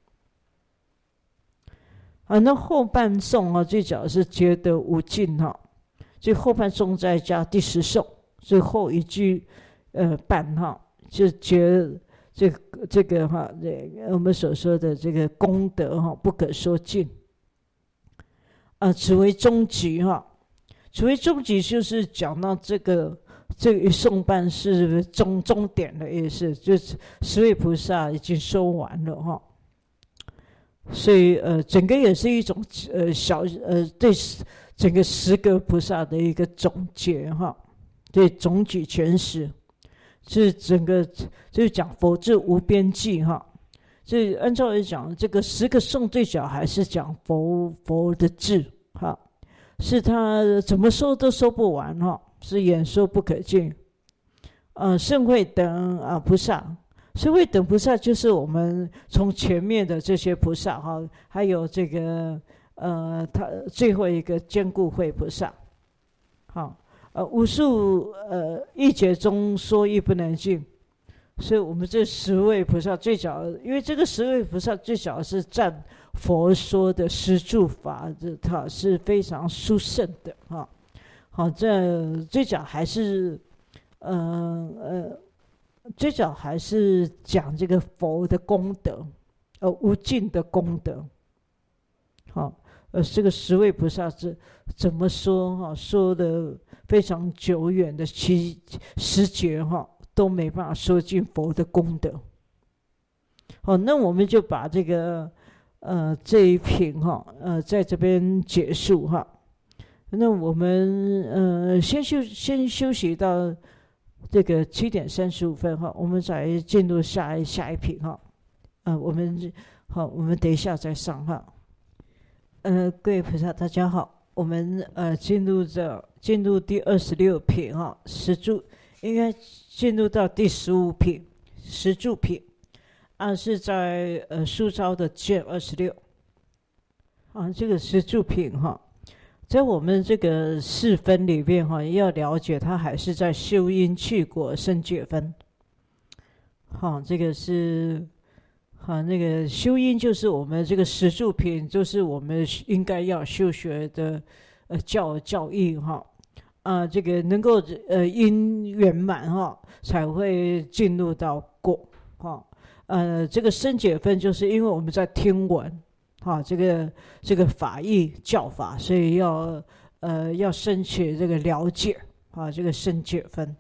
啊，那后半颂啊，最早是觉得无尽哈，所以后半颂再加第十颂，最后一句呃半哈，就觉这个这个哈，这我们所说的这个功德哈，不可说尽。啊，此为终极哈，此为终极就是讲到这个这一颂半是终终点的意思，就是十位菩萨已经说完了哈。所以呃，整个也是一种呃小呃对整个十个菩萨的一个总结哈，对总举全实，是整个就是讲佛智无边际哈。这按照来讲，这个十个颂最早还是讲佛佛的智哈，是他怎么说都说不完哈，是演说不可尽。呃，圣慧等啊菩萨。圣慧等菩萨就是我们从前面的这些菩萨哈，还有这个呃，他最后一个坚固慧菩萨，好，呃，无数呃一劫中说亦不能尽，所以我们这十位菩萨最早，因为这个十位菩萨最早是占佛说的十住法，这它是非常殊胜的哈。好，这最早还是呃呃。最早还是讲这个佛的功德，呃，无尽的功德。好，呃，这个十位菩萨是怎么说哈？说的非常久远的七十劫哈，都没办法说尽佛的功德。好，那我们就把这个呃这一品哈，呃，在这边结束哈。那我们呃先休先休息到。这个七点三十五分哈，我们再进入下一下一品哈，呃，我们好，我们等一下再上哈。呃，各位菩萨大家好，我们呃进入这进入第二十六品哈，十住应该进入到第十五品十住品，啊是在呃书招的卷二十六，啊这个十住品哈。在我们这个四分里面哈，要了解它还是在修因去果生解分。好，这个是好那个修因就是我们这个十住品，就是我们应该要修学的呃教教义哈。啊，这个能够呃因圆满哈，才会进入到果哈。呃，这个生解分就是因为我们在听闻。好，这个这个法义教法，所以要呃要升起这个了解啊，这个生解分。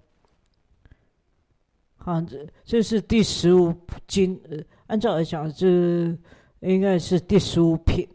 好，这这是第十五经，呃，按照来讲，这应该是第十五品。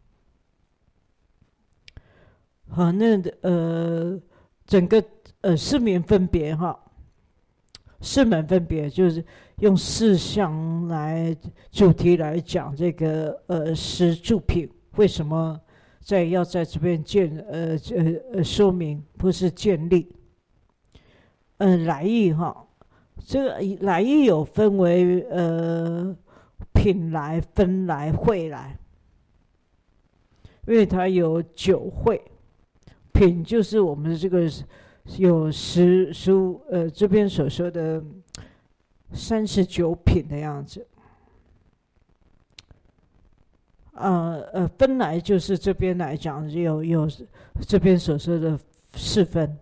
好，那呃整个呃四门分别哈，四门分别就是用四项来主题来讲这个呃十住品，为什么在要在这边建呃呃呃说明，不是建立？嗯、呃，来意哈，这个来意有分为呃品来、分来、会来，因为它有九会，品就是我们这个有十十五呃这边所说的。三十九品的样子，呃呃，分来就是这边来讲有有这边所说的四分，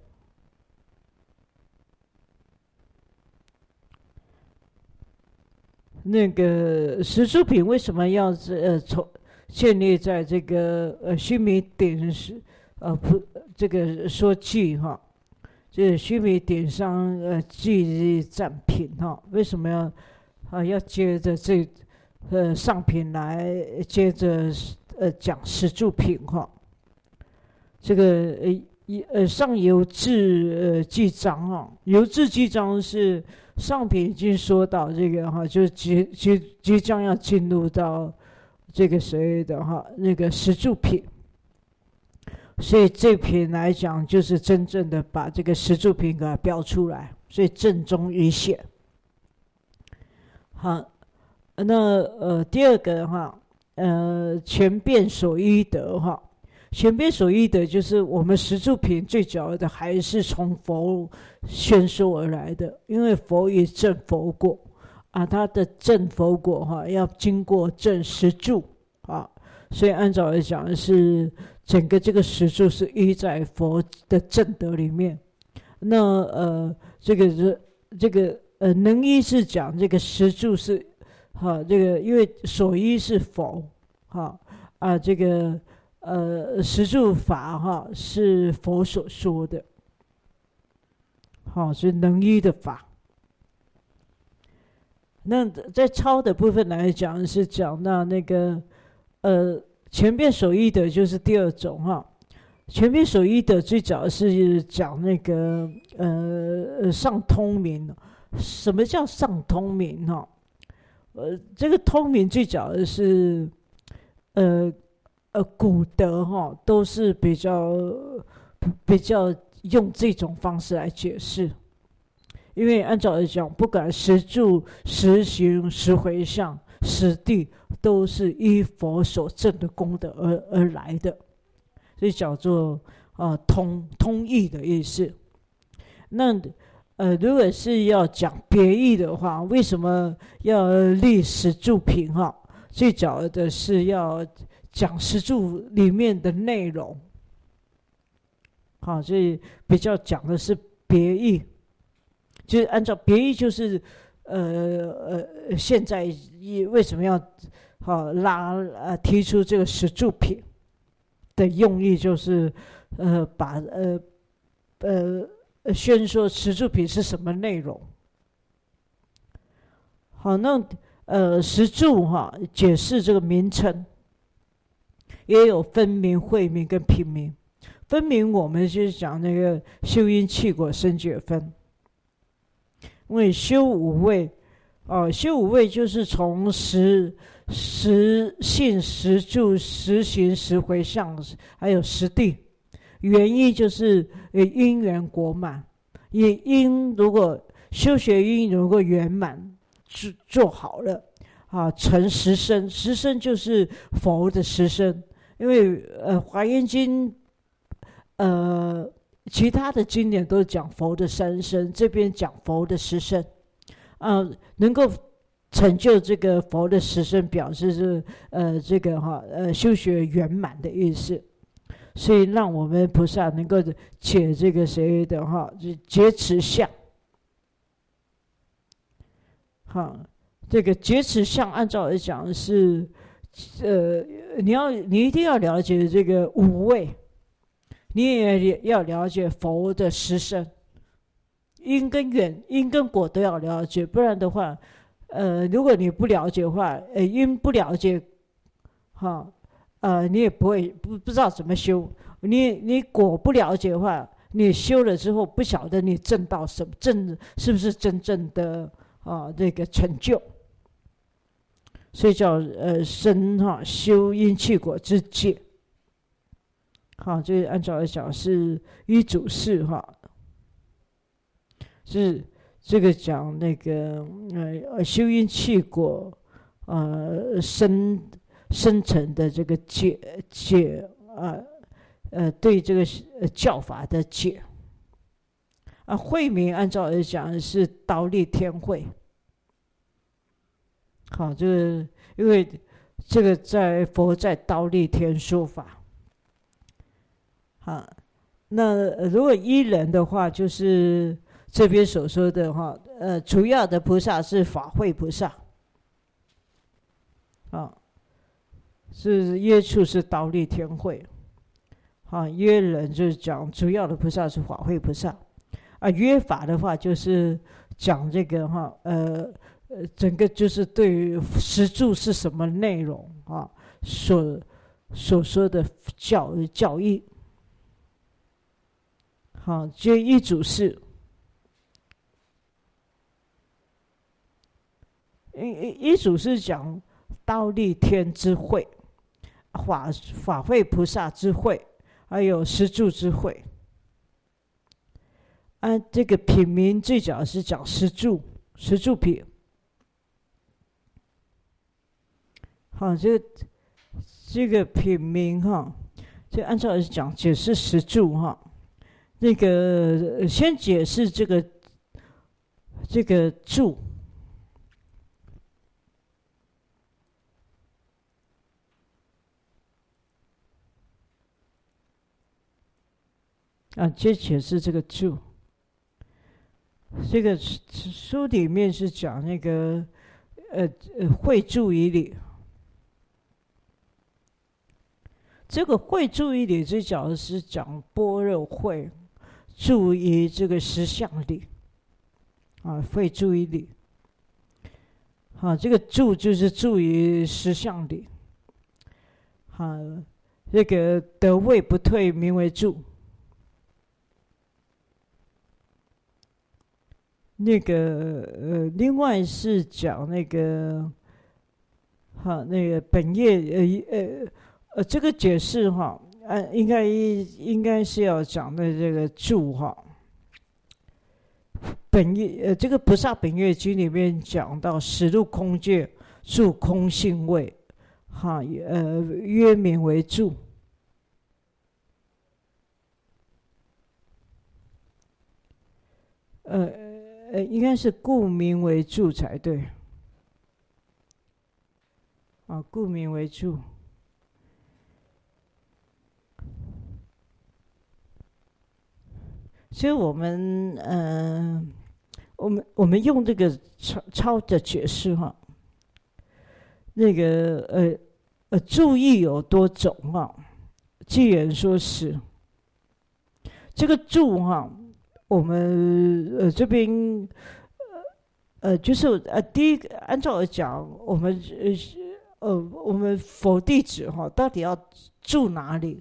那个十住品为什么要呃从建立在这个呃须弥顶是呃不这个说记哈？这须弥顶上呃记占品哈，为什么要啊要接着这呃上品来接着呃讲十住品哈？这个呃呃上游志呃记章哈，游志记章是上品已经说到这个哈，就即即即将要进入到这个谁的哈那个十住品。所以这品来讲，就是真正的把这个十住品给它标出来，所以正中于显。好，那呃第二个哈，呃前遍所依得哈， 前边所依的，就是我们十住品最主要的还是从佛宣说而来的，因为佛也证佛果啊，他的证佛果哈、啊，要经过证十住啊，所以按照来讲是整个这个十住是依在佛的正德里面。那呃，这个是这个呃能依是讲这个十住是哈、啊，这个因为所依是佛哈 啊, 啊，这个。呃，十住法哈是佛所说的，好是能依的法。那在超的部分来讲，是讲到那个呃前边所依的，就是第二种哈。前边所依的最早是讲那个呃上通明，什么叫上通明哈？呃，这个通明最早的是呃。呃，古德哈都是比较比较用这种方式来解释，因为按照来讲，不管十住、十行、十回向、十地，都是依佛所证的功德而而来的，所以叫做啊通通义的意思。那呃，如果是要讲别义的话，为什么要立十住品哈？最早的是要讲十住里面的内容，好，所以比较讲的是别义，就是按照别义，就是呃呃，现在为什么要好拉呃提出这个十住品的用意，就是呃把呃呃宣说十住品是什么内容。好，那呃十住哈解释这个名称。也有分明、慧明跟品明。分明我们就是讲那个修因气果生觉分，因为修五位，哦，修五位就是从十十信、十住、十行、十回向，还有十地。原因就是因缘果满，也因如果修学因如果圆满做做好了啊，成十身，十身就是佛的十身。因为呃，《华严经》呃，其他的经典都讲佛的三身，这边讲佛的十身，啊、呃，能够成就这个佛的十身，表示是呃这个哈呃修学圆满的意思，所以让我们菩萨能够解这个谁的哈，就劫持相，好，这个劫持相按照来讲是。呃，你要你一定要了解这个五位，你也要了解佛的十身，因跟缘、因跟果都要了解，不然的话，呃，如果你不了解的话，呃，因不了解，哈，呃，你也不会不不知道怎么修。你你果不了解的话，你修了之后不晓得你证到什么证，是不是真正的啊这个成就。所以叫呃生哈修因气果之戒，好，这按照来讲是依主事哈，是这个讲那个呃修因气果呃生生成的这个戒戒啊呃对这个教法的戒啊，慧明按照来讲是忉利天慧。好，这个因为这个在佛在忉利天说法，好，那如果依人的话，就是这边所说的哈，呃，主要的菩萨是法会菩萨，啊，是约处是忉利天慧，啊，约人就是讲主要的菩萨是法会菩萨，啊，约法的话就是讲这个哈，呃。呃，整个就是对于十住是什么内容啊，所所说的教教义，好，皆依主事。依依主是讲忉利天之慧，法法会菩萨之慧，还有十住之慧。按、啊、这个品名最早是讲十住，十住品。好，这这个品名哈， 这按照讲解释实住哈，那个先解释这个这个住。啊，接解释这个住。这个书里面是讲那个呃呃会住于理。这个会住于理，最讲的是讲般若会住于这个实相里啊，会住于理。啊，这个住就是住于实相里。啊，这个得位不退，名为住。那个呃，另外是讲那个，哈，那个本业呃呃呃，这个解释哈，呃，应该应该是要讲的这个住哈。本业呃，这个菩萨本业经里面讲到实入空界，住空性位，哈，呃，约名为住。呃。呃，应该是故名为住才对。啊，故名为住。所以我们，嗯、呃，我们我们用这个抄抄的解释哈，那个呃呃，住意有多种啊？既然说是这个住哈。我们呃这边呃呃就是呃第一个按照讲，我们呃呃我们佛弟子哈，到底要住哪里？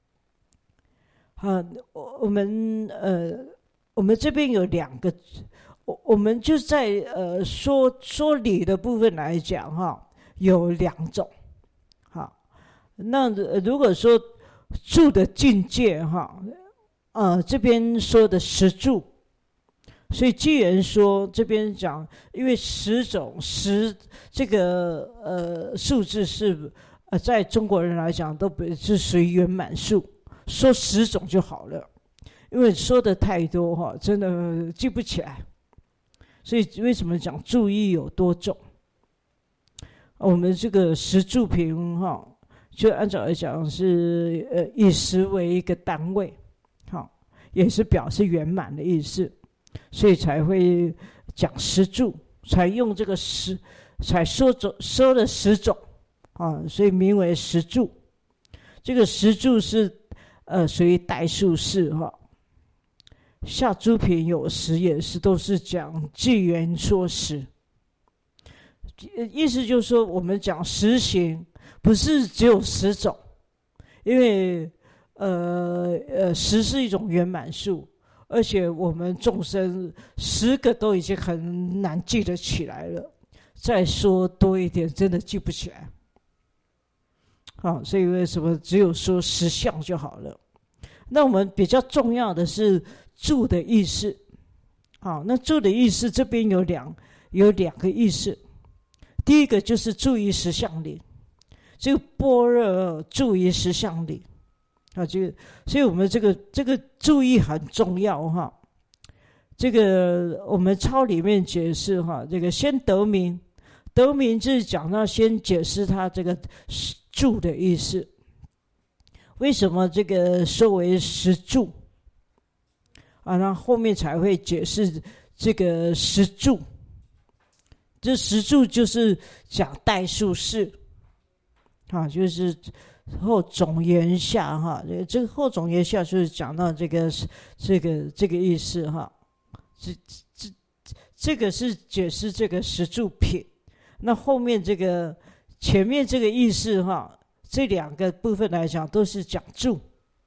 啊，我们呃我们这边有两个，我我们就在呃说说理的部分来讲哈，有两种。好，那如果说住的境界哈。呃，这边说的十住，所以既然说这边讲，因为十种十这个呃数字是呃在中国人来讲都不是属于圆满数，说十种就好了，因为说的太多哈，真的记不起来。所以为什么讲住意有多种？我们这个十住品哈，就按照来讲是呃以十为一个单位。也是表示圆满的意思，所以才会讲十住，才用这个十，才说种说了十种啊，所以名为十住。这个十住是呃属于代数式哈，下诸品有十也是都是讲纪元说十，意思就是说我们讲十行不是只有十种，因为。呃呃，十是一种圆满数，而且我们众生十个都已经很难记得起来了，再说多一点，真的记不起来。好，所以为什么只有说十相就好了？那我们比较重要的是住的意思。好，那住的意思这边有两有两个意思，第一个就是住于实相里，这个般若住于实相里。啊，这个，所以我们这个这个注意很重要哈。这个我们抄里面解释哈，这个先得名，得名就是讲到先解释它这个住的意思。为什么这个说为实住？啊，然后后面才会解释这个实住。这实住就是讲代数式，啊，就是。后总言下哈，这个后总言下就是讲到这个这个这个意思哈，这这这个是解释这个实住品，那后面这个前面这个意思哈，这两个部分来讲都是讲住。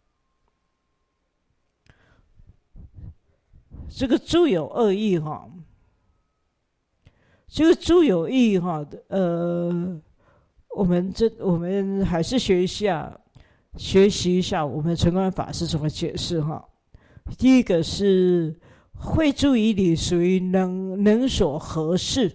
这个住有二义哈，这个住有义哈，呃。我们这我们还是学一下，学习一下我们澄观法师怎么解释哈。第一个是会住于理，属于能能所合适，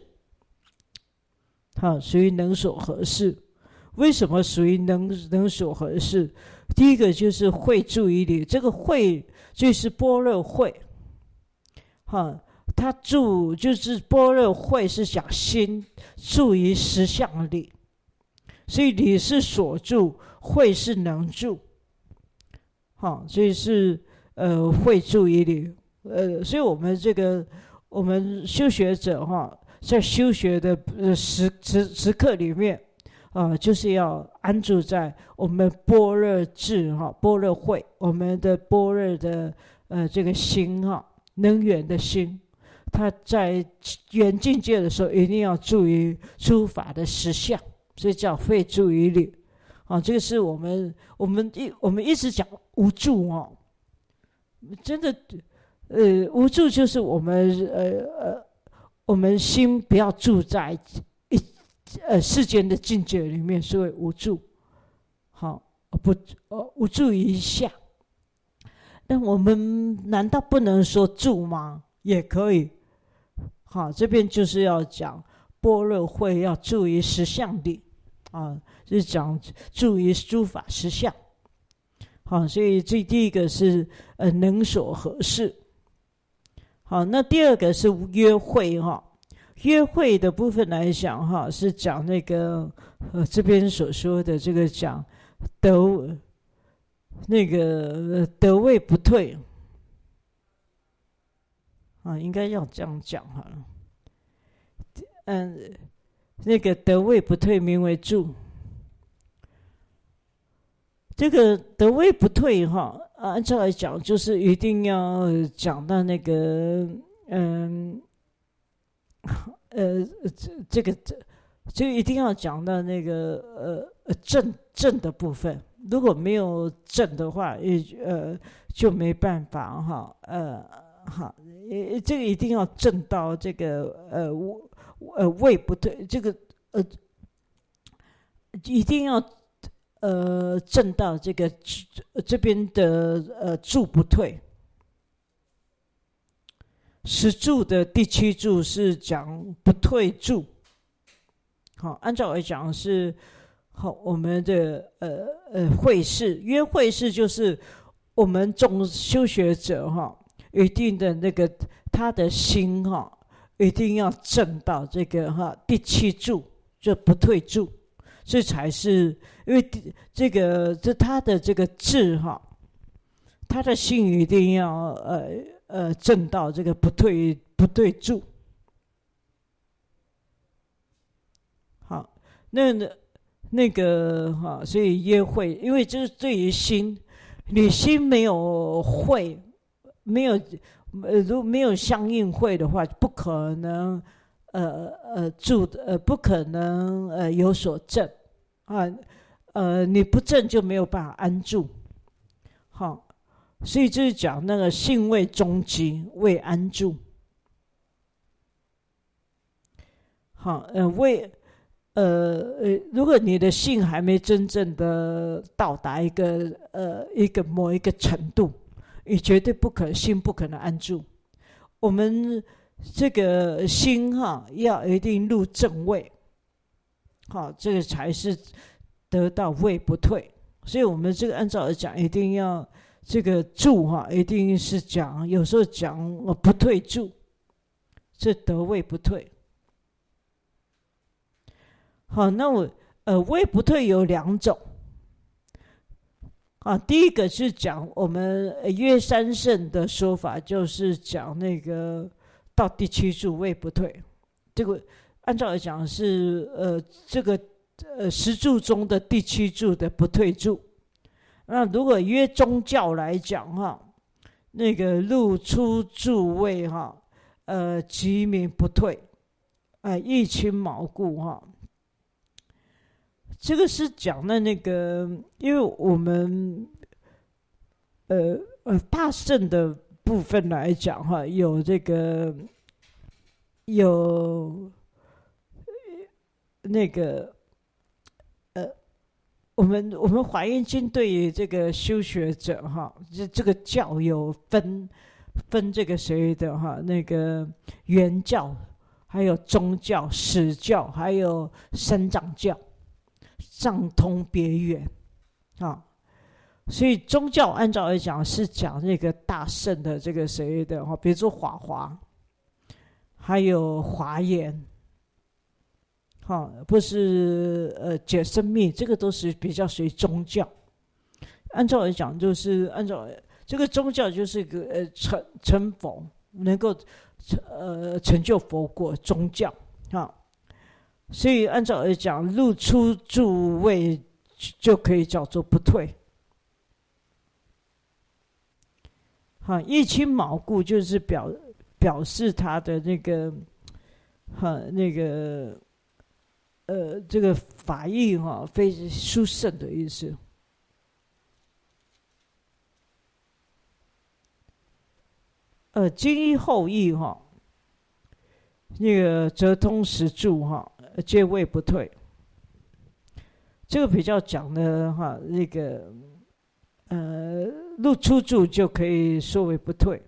好，属于能所合适。为什么属于能能所合适？ 第一个就是会注意力，这个会就是般若会，哈，它住就是般若会是讲心住于实相里，所以理是所住，会是能住，好，所以是呃会注意力，呃，所以我们这个我们修学者哈，在修学的呃时时时刻里面。啊、呃，就是要安住在我们般若智哈，般若慧，我们的般若的呃这个心哈，能源的心，它在远境界的时候，一定要注意诸法的实相，所以叫会注意力。啊，这个是我们我们一我们一直讲无助哦，真的，呃，无助就是我们呃呃，我们心不要住在一。呃，世间的境界里面是为无助，好，不，呃，无助于相。但我们难道不能说住吗？也可以。好，这边就是要讲般若会要住于实相里，啊，就是讲住于诸法实相。好，所以这第一个是呃能所合适。好，那第二个是约会哈。约会的部分来讲哈，是讲那个呃这边所说的这个讲得那个得位不退啊，应该要这样讲好了。嗯，那个得位不退名为住。这个得位不退哈，按照来讲就是一定要讲到那个嗯。呃，这这个这这个一定要讲到那个呃正正的部分，如果没有正的话，也呃就没办法哈，呃好，这个一定要正到这个呃呃位不对，这个呃一定要呃正到这个这边的呃住不退。十住的第七住是讲不退住，好，按照来讲是好，我们的呃呃会事约会事就是我们众修学者哈，一定的那个他的心哈，一定要正到这个哈第七住，就不退住，这才是因为这个这他的这个智哈，他的心一定要呃。呃，正到这个不退不退住，好，那那个哈，所以约会，因为这是对于心，你心没有会，没有呃，如果没有相应会的话，不可能呃呃住呃不可能呃有所正啊，呃你不正就没有办法安住，好。所以就是讲那个性位终极未安住，好，呃，为呃呃，如果你的性还没真正的到达一个呃一个某一个程度，你绝对不可心不可能安住。我们这个心哈，要一定入正位，好，这个才是得到位不退。所以我们这个按照来讲，一定要。这个住哈，一定是讲，有时候讲不退住，这得位不退。好，那我呃位不退有两种，啊，第一个是讲我们约三圣的说法，就是讲那个到第七住位不退，这个按照来讲是呃这个呃十住中的第七住的不退住。那如果约宗教来讲哈，那个入出住位哈，呃，即名不退，呃，一清毛固哈。这个是讲的那个，因为我们呃呃大圣的部分来讲哈，有这个有那个。我们我们华严经对于这个修学者哈，这这个教有分分这个谁的哈，那个原教，还有宗教、史教，还有三藏教，藏通别圆啊。 所以宗教按照来讲是讲那个大圣的这个谁的哈，比如说华华，还有华严，哈，不是呃解生密，这个都是比较属于宗教。按照来讲，就是按照这个宗教就是一个呃成成佛，能够呃成就佛果宗教啊。所以按照来讲，入出住位就可以叫做不退。哈，一清毛故就是表表示他的那个哈那个呃这个法义哈非殊胜的意思。呃，经义后义哈，那个则通实住哈，皆谓不退。这个比较讲的哈，那个呃入出住就可以说为不退。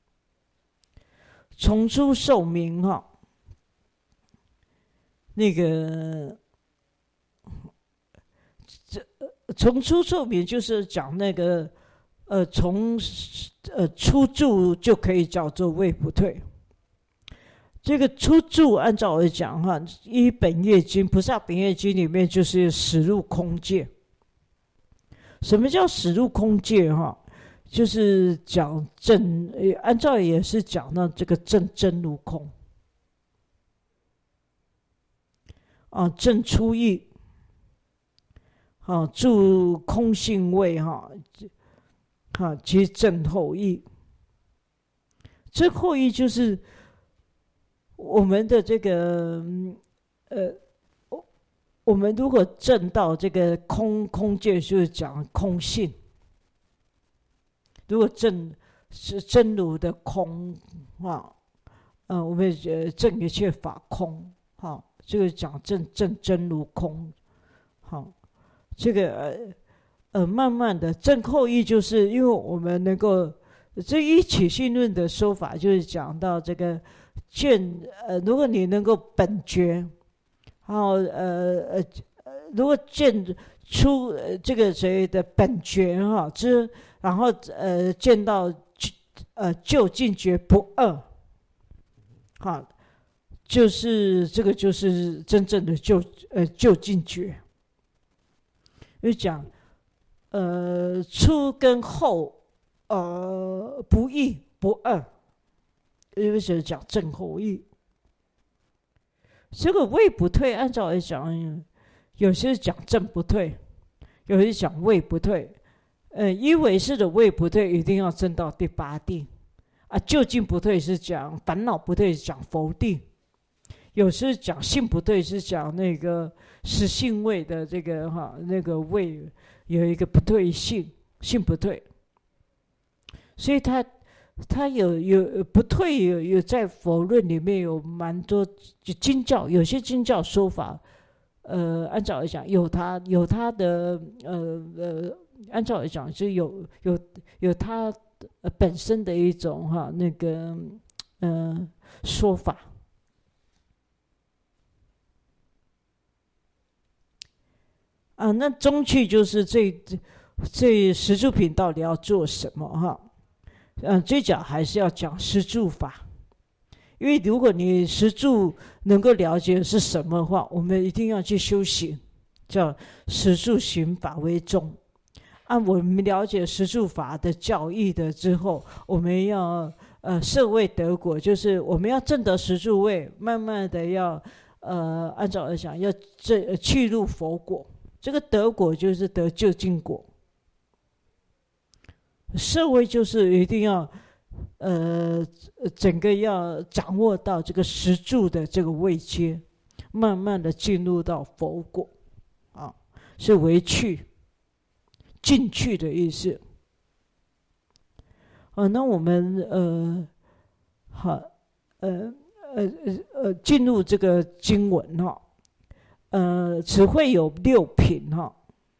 从出受名哈，那个这从出受名就是讲那个呃从呃出住就可以叫做谓不退。这个出住按照来讲哈，依本业经菩萨本业经里面就是驶入空界。什么叫驶入空界哈？就是讲正，按照也是讲到这个正真如空啊，正出义啊，住空性位哈，啊，即正后义。正后义就是我们的这个呃，我们如果证到这个空空界，就是讲空性。如果证是真如的空啊，呃，我们呃证一切法空，哈，这个讲证证真如空，好，这个呃呃慢慢的证后义，就是因为我们能够这一起信论的说法，就是讲到这个见呃，如果你能够本觉，然后呃呃如果见出、呃、这个谁的本觉哈之。然后呃见到呃究竟觉不二，好，就是这个就是真正的究呃究竟觉。就讲呃出跟后呃不异不二，因为是讲正后义。这个位不退，按照来讲，有些讲正不退，有些讲位不退。呃，依唯识的位不退，一定要证到第八定啊。究竟不退是讲烦恼不退，是讲佛定。有时讲性不退，是讲那个实性位的这个哈那个位有一个不退性，性不退。所以他他有有不退有有在佛论里面有蛮多经教，有些经教说法，呃，按照来讲有他有他的呃呃。按照来讲，是有有有它本身的一种哈那个呃说法啊。那中去就是这这十住品到底要做什么哈？嗯、啊，最讲还是要讲十住法，因为如果你十住能够了解是什么的话，我们一定要去修行，叫十住行法为宗。按我们了解十住法的教义的之后，我们要呃摄位得果，就是我们要证得十住位，慢慢的要呃按照来讲要这去入佛果。这个得果就是得究竟果，摄位就是一定要呃整个要掌握到这个十住的这个位阶，慢慢的进入到佛果啊，是为去。进去的意思，啊，那我们呃，好，呃呃呃呃，进入这个经文哈，呃，只会有六品哈，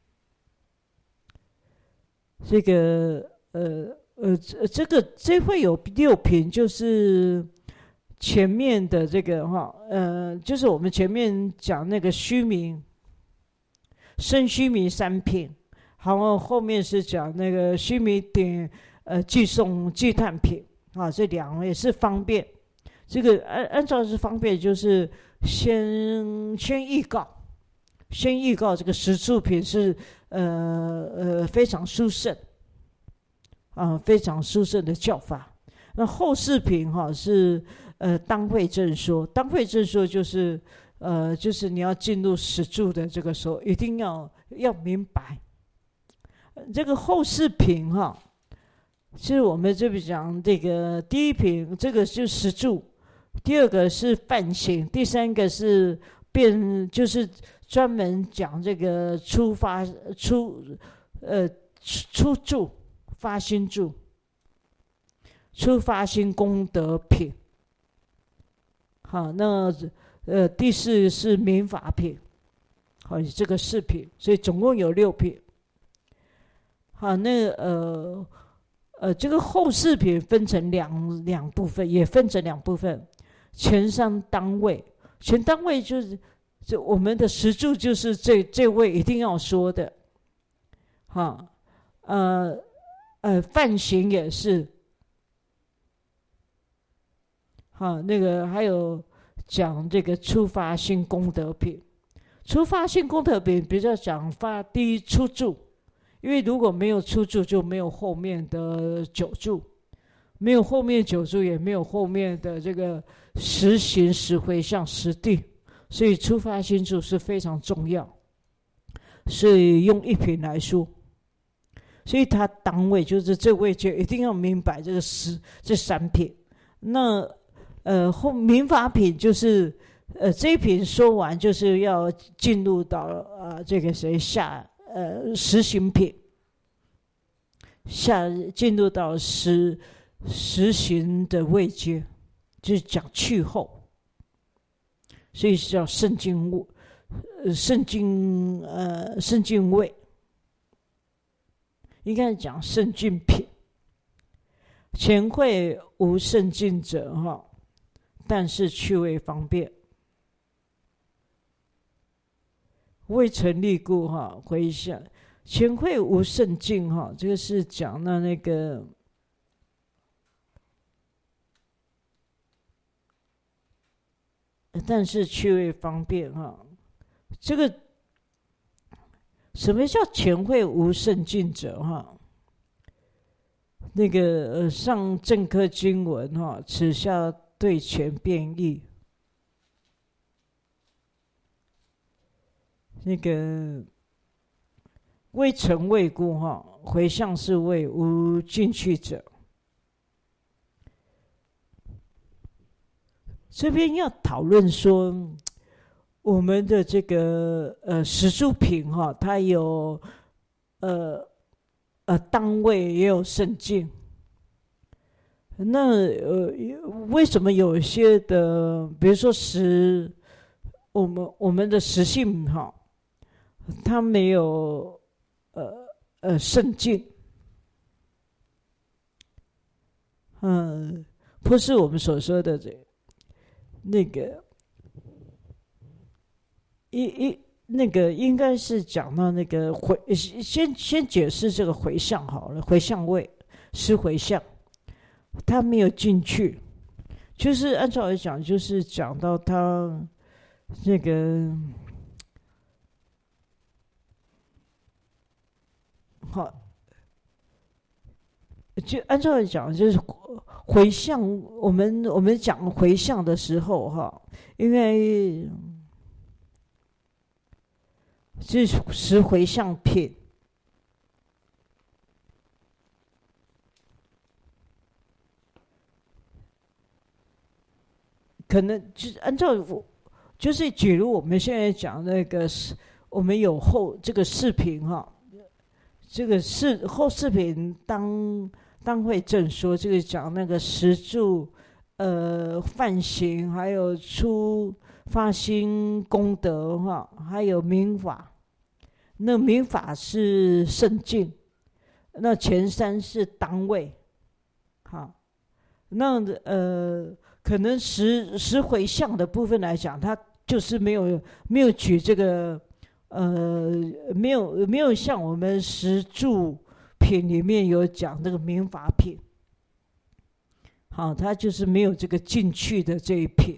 这个呃呃这个这会有六品，就是前面的这个哈，呃，就是我们前面讲那个虚名、生虚名三品。 好，后面是讲那个须弥顶呃寄送祭叹品啊，这两个也是方便。这个按按照是方便，就是先先预告，先预告这个食住品是呃呃非常殊胜啊，非常殊胜的教法。那后世品哈、啊、是呃当会正说，当会正说就是呃就是你要进入食住的这个时候，一定要要明白。这个后世品哈、啊，是我们这边讲这个第一品，这个就是食住。第二个是梵行，第三个是变，就是专门讲这个出发出呃出住发心住，出发心功德品。好，那呃第四是民法品，好，这个四品，所以总共有六品。好，那呃呃这个后四品分成两两部分，也分成两部分。前三单位，前单位就是这我们的食住，就是这这位一定要说的，哈，呃呃，梵行也是，哈，那个还有讲这个出发心功德品，出发心功德品比较讲发第一出住，因为如果没有出住，就没有后面的九住，没有后面九住，也没有后面的这个。实行实回向实地，所以出发心住是非常重要。所以用一品来说，所以他单位就是这位就一定要明白这个十这三品。那呃后民法品就是呃这一品说完就是要进入到啊、呃、这个谁下呃实行品，下进入到实实行的位阶。就是讲去后，所以叫圣境位，呃，圣境呃圣境位，应该讲圣境品。前会无圣境者哈，但是趣味方便，未成立故哈，回想前会无圣境哈，这个是讲的那个。但是趣味方便哈，这个什么叫前会无圣境者哈？那个呃上正科经文哈，此下对前变异。那个未成未故哈，回向是谓无进去者。这边要讨论说，我们的这个呃食住品哈，它有呃呃单位也有圣境。那呃为什么有些的，比如说食，我们我们的食性哈，它没有呃呃圣境，嗯，不是我们所说的这。那个一一那个应该是讲到那个回，先先解释这个回向好了，回向位是回向，他没有进去，就是按照来讲，就是讲到他那个好，就按照来讲就是。回向，我们我们讲回向的时候，哈，因为是是回向品，可能就是按照我，就是举如我们现在讲那个，我们有后这个视频哈，这个视后视频当。当会正说这个讲那个食住，呃，梵行，还有出发心功德哈，还有民法。那民法是圣境，那前三是单位，好，那呃，可能十十回向的部分来讲，它就是没有没有举这个呃，没有没有像我们十住品里面有讲这个民法品，好，它就是没有这个进去的这一品。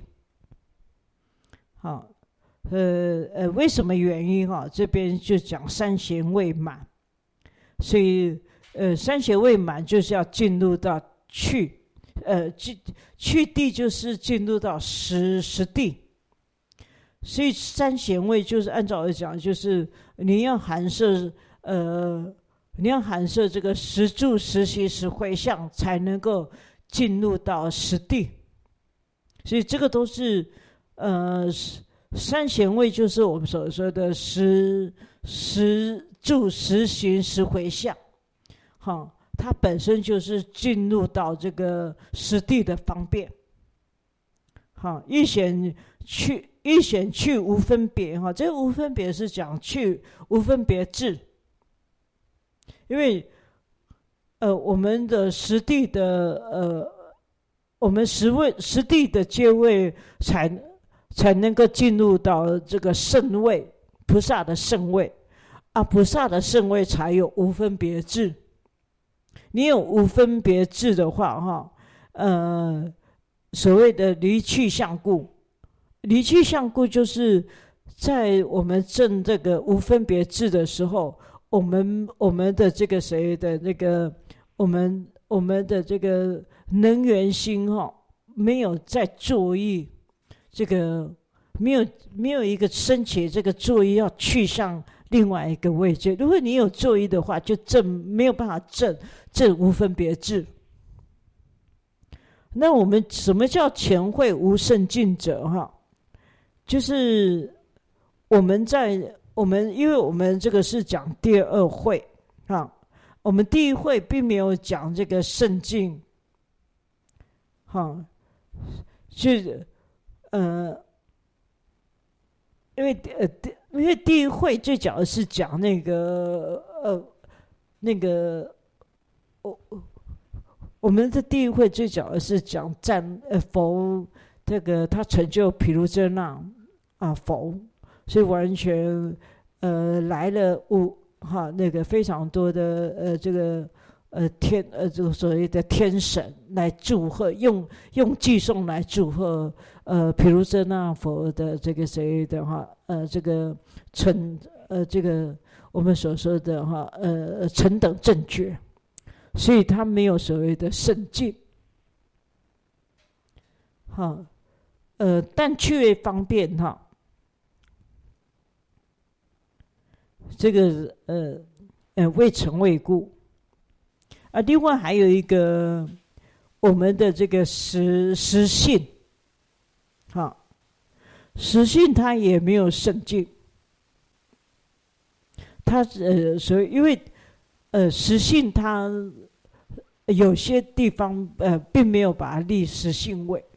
好，呃呃，为什么原因哈？这边就讲三贤未满，所以呃，三贤未满就是要进入到去，呃，去去地就是进入到实实地。所以三贤位就是按照来讲，就是你要含摄，呃，你要含摄这个实住、实行、实回向，才能够进入到实地。所以这个都是，呃，三贤位就是我们所说的实实住、实行、实回向，哈，它本身就是进入到这个实地的方便。好，一显去。一显去无分别哈，这个无分别是讲去无分别智，因为呃我们的实地的呃我们实位实地的阶位才才能够进入到这个圣位，菩萨的圣位啊，菩萨的圣位才有无分别智。你有无分别智的话哈，呃所谓的离去相故。离去相故就是在我们证这个无分别智的时候，我们我们的这个谁的那个我们我们的这个能源心哈、哦，没有在作意，这个没有没有一个升起这个作意要去向另外一个位置。如果你有作意的话，就证没有办法证证无分别智。那我们什么叫前会无胜尽者哈？就是我们在我们，因为我们这个是讲第二会啊，我们第一会并没有讲这个圣境，哈，就是呃，因为呃，因为第一会最讲的是讲那个呃那个我我们的第一会最讲的是讲赞呃佛这个他成就毗卢遮那。啊，佛，所以完全，呃，来了五哈那个非常多的呃这个呃天呃这个所谓的天神来祝贺，用用寄送来祝贺呃毗卢遮那佛的这个谁的哈呃这个成呃这个我们所说的哈呃成等正觉，所以他没有所谓的圣境，哈呃但却方便哈。这个呃呃未成未故啊，另外还有一个我们的这个实实性，哈，实性它也没有圣境，它呃所以因为呃实性它有些地方呃并没有把它立实性位。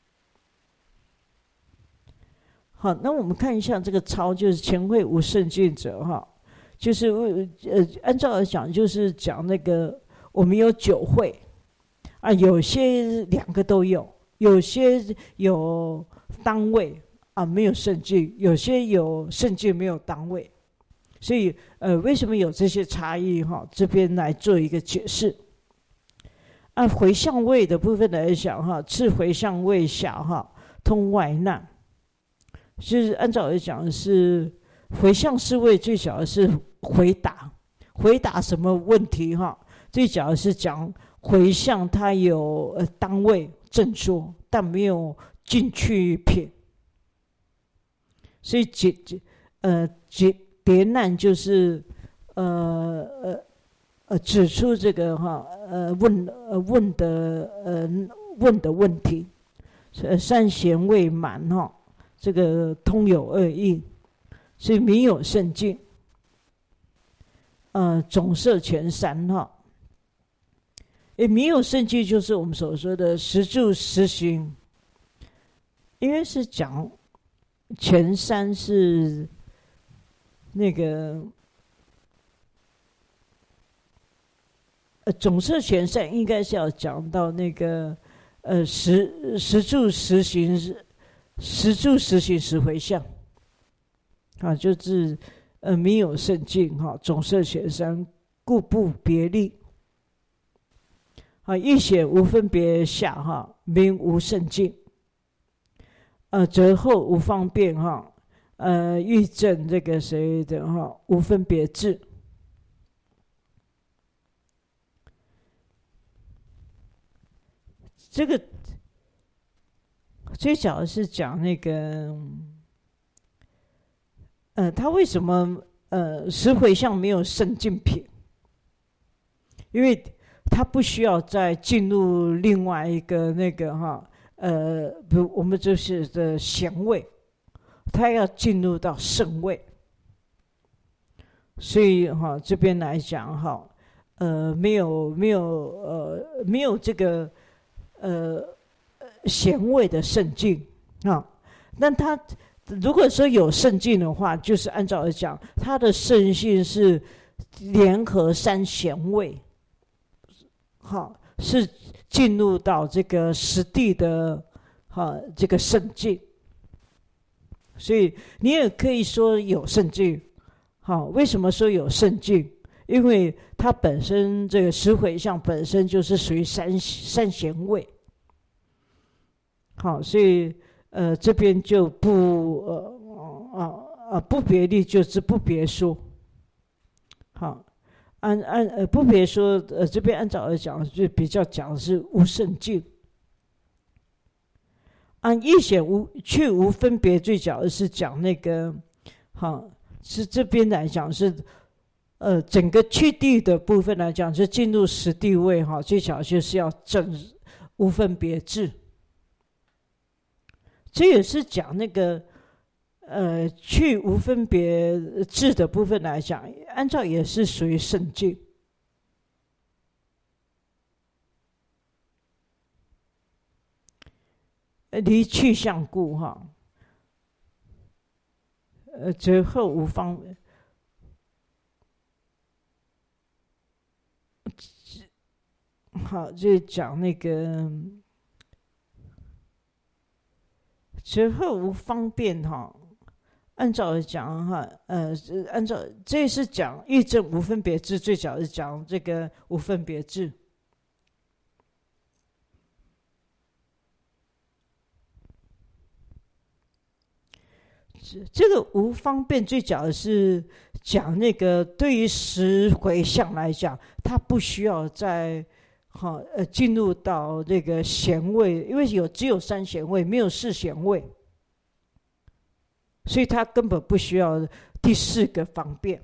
好，那我们看一下这个抄，就是前会无胜尽者哈，就是呃按照来讲，就是讲那个我们有九会啊，有些两个都有，有些有当位啊没有胜尽，有些有胜尽没有当位，所以呃为什么有这些差异哈？这边来做一个解释。按回向位的部分来讲哈，次回向位下哈，通外难。就是按照来讲是回向四位最小的是回答，回答什么问题哈？最小的是讲回向，它有呃单位正说，但没有进去品，所以解呃解别难就是呃呃呃指出这个哈呃问呃问的呃问的问题，呃三贤未满哈。这个通有二义，所以没有圣境，呃，总摄全三哈。也没有圣境，就是我们所说的实住实行，因为是讲全三是那个呃总摄全三，应该是要讲到那个呃实实住实行是。实住实行实回向，啊，就是呃，民有圣境哈，总摄显三，故不别立。啊，亦显无分别下哈，名无圣境。呃，则后无方便哈，呃，欲证这个谁的哈，无分别智。这个最早是讲那个，呃，他为什么呃十回向没有圣境品？因为他不需要再进入另外一个那个哈，呃，不，我们就是的贤位，他要进入到圣位，所以哈这边来讲哈，呃，没有没有呃没有这个呃贤位的圣境啊，那他如果说有圣境的话，就是按照来讲，他的圣性是联合三贤位。好，是进入到这个实地的哈这个圣境，所以你也可以说有圣境。好，为什么说有圣境？因为它本身这个十回向本身就是属于三三贤位。好，所以呃这边就不呃啊啊不别立，就是不别说。好。按按呃不别说，呃这边按照来讲，就比较讲的是无圣境。按亦显无去无分别，最讲的是讲那个，哈，是这边来讲是，呃整个去地的部分来讲，是进入实地位哈，最讲就是要证无分别智。这也是讲那个。呃，去无分别智的部分来讲，按照也是属于圣境。离去相故哈，呃，则后无方。好，就讲那个，则后无方便哈。按照来讲哈，呃，按照这是讲义证无分别智，最早是讲这个无分别智。这个无方便最早的是讲那个对于十回向来讲，它不需要再哈呃进入到那个贤位，因为有只有三贤位，没有四贤位。所以他根本不需要第四个方便。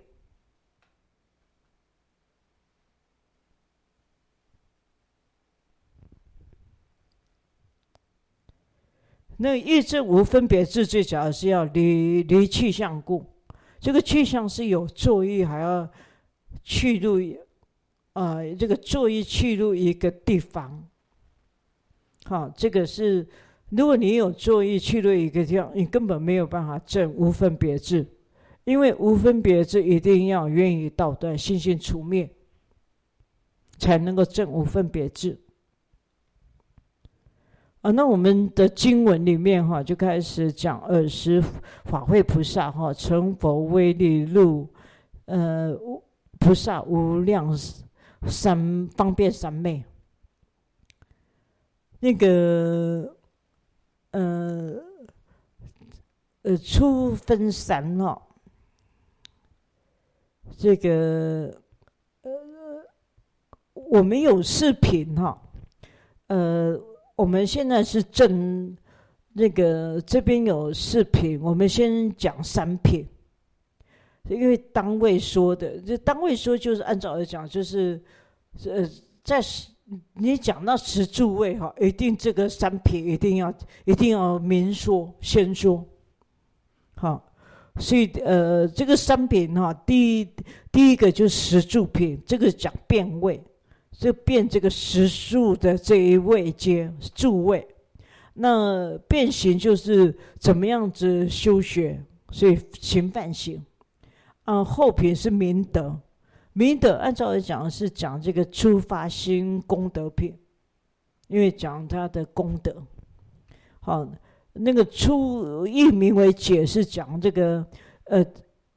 那义证无分别智，最主要是要离离去相故。这个去相是有作意，还要去入啊、呃，这个作意去入一个地方。好，这个是。如果你有作意去入一个地方，你根本没有办法证无分别智，因为无分别智一定要愿意道断，心性除灭，才能够证无分别智。啊，那我们的经文里面哈，就开始讲尔时法会菩萨哈，成佛威力入，呃，菩萨无量三方便三昧，那个。呃呃，初分三哈，这个呃，我们有四品哈，呃，我们现在是正那个这边有四品，我们先讲三品，因为单位说的，这单位说就是按照来讲，就是呃，在。你讲到十住位哈，一定这个三品一定要一定要明说先说，好，所以呃这个三品哈，第一第一个就是十住品，这个讲变位，这变这个十住的这一位阶住位，那变形就是怎么样子修学，所以行犯行，啊后品是明德。明德按照来讲是讲这个初发心功德品，因为讲他的功德。好，那个初译名为解是讲这个呃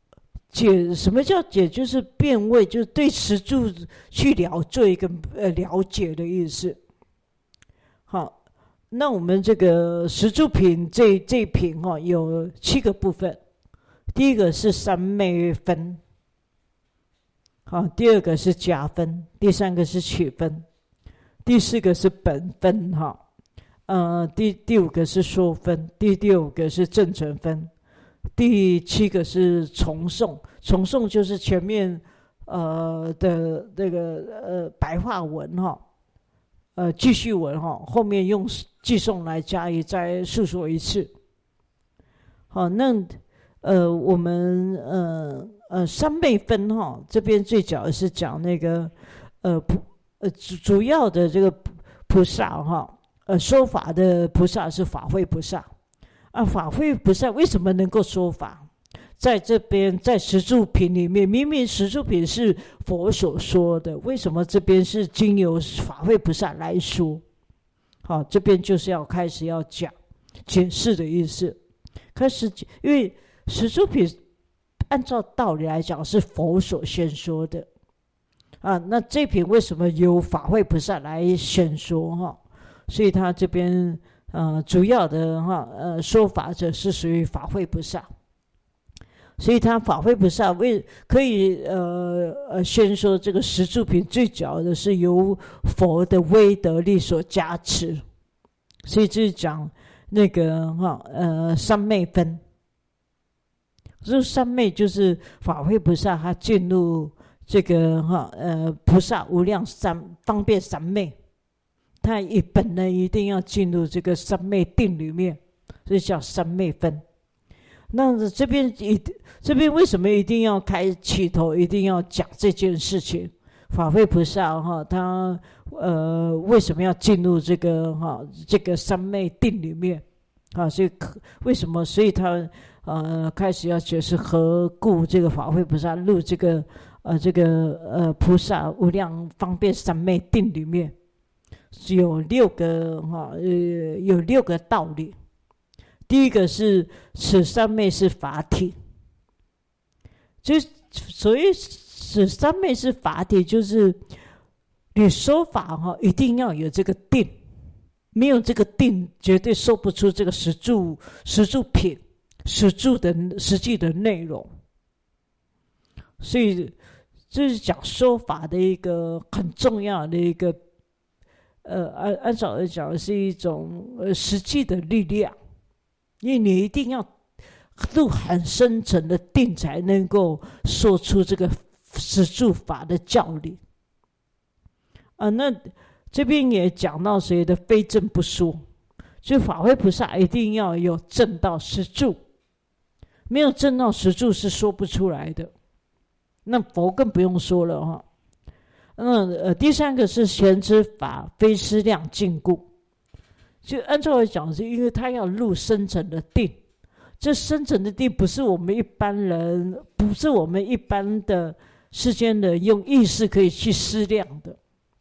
解什么叫解？就是辨位，就是对实住去了罪跟呃了解的意思。好，那我们这个实住品这这一品哈、哦、有七个部分。第一个是三昧分，好，第二个是假分，第三个是取分，第四个是本分哈，呃，第第五个是说分，第六个是正成分，第七个是重诵。重诵就是前面呃的那个呃白话文哈，呃记叙文哈，后面用寄诵来加以再述说一次。好，那呃我们呃呃三昧分哈，这边最主要是讲那个呃菩呃主主要的这个菩萨哈，呃说法的菩萨是法会菩萨啊，法会菩萨为什么能够说法？在这边，在十住品里面，明明十住品是佛所说的，为什么这边是经由法会菩萨来说？好，这边就是要开始要讲解释的意思。开始，因为十住品按照道理来讲是佛所先说的啊，那这品为什么由法会菩萨来先说哈？所以他这边呃主要的哈呃说法者是属于法会菩萨。所以他法会菩萨为可以呃呃先说这个十住品，最主要的是由佛的威德力所加持，所以就是讲那个哈呃三昧分。这三昧就是法会菩萨他进入这个哈呃菩萨无量三方便三昧，他一本人一定要进入这个三昧定里面，所以叫三昧分。那这边一这边为什么一定要开起头，一定要讲这件事情？法会菩萨哈，他呃为什么要进入这个哈这个三昧定里面啊？所以为什么？所以他呃开始要解释何故这个法会菩萨入这个呃这个呃菩萨无量方便三昧定里面，有六个哈呃有六个道理。第一个是此三昧是法体，就所谓此三昧是法体，就是你说法哈，一定要有这个定，没有这个定，绝对说不出这个实住实住品实住的实际的内容。所以这是讲说法的一个很重要的一个，呃，按按照来讲是一种呃实际的力量。因为你一定要入很深层的定，才能够说出这个实住法的教理啊。那这边也讲到谁的非正不说，就法会菩萨一定要有正道实住，没有正道实住是说不出来的。那佛更不用说了哈。那呃，第三个是贤之法非思量尽故。就按照来讲，是因为他要入深层的定，这深层的定不是我们一般人，不是我们一般的世间人用意识可以去思量的。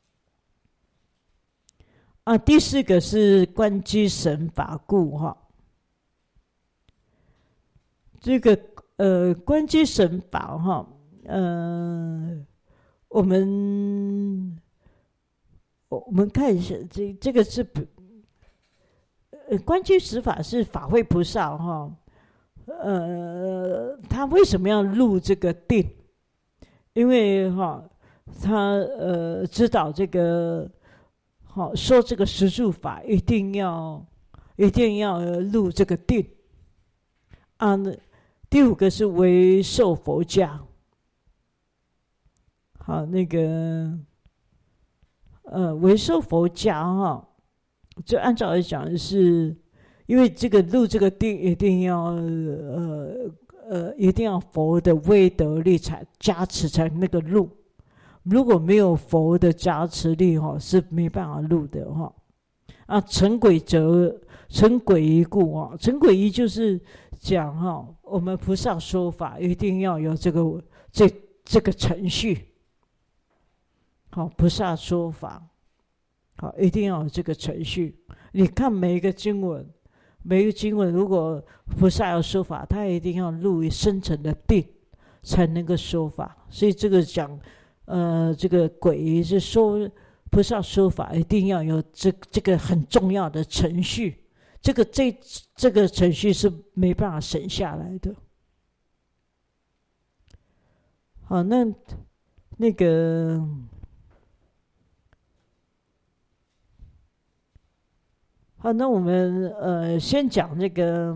啊，第四个是观机神法故哈，这个呃观机神法哈，呃，我们我们看一下，这这个是。呃，观机实法是法会菩萨哈，呃，他为什么要入这个定？因为哈，他呃知道这个，好说这个实住法一定要一定要入这个定啊。第五个是为受佛家，好那个呃为受佛家哈。就按照来讲，是因为这个入这个定一定要呃呃一定要佛的威德力才加持才那个入，如果没有佛的加持力哈，是没办法入的哈。啊，成轨则成轨一故啊，成轨一就是讲哈，我们菩萨说法一定要有这个这这个程序，好，菩萨说法。好，一定要有这个程序。你看每一个经文，每一个经文，如果菩萨要说法，他一定要入深层的定， 才能够说法。所以这个讲，呃，这个鬼是说菩萨说法，一定要有这这个很重要的程序，这个这这个程序是没办法省下来的。好，那那个。好，那我们呃先讲这个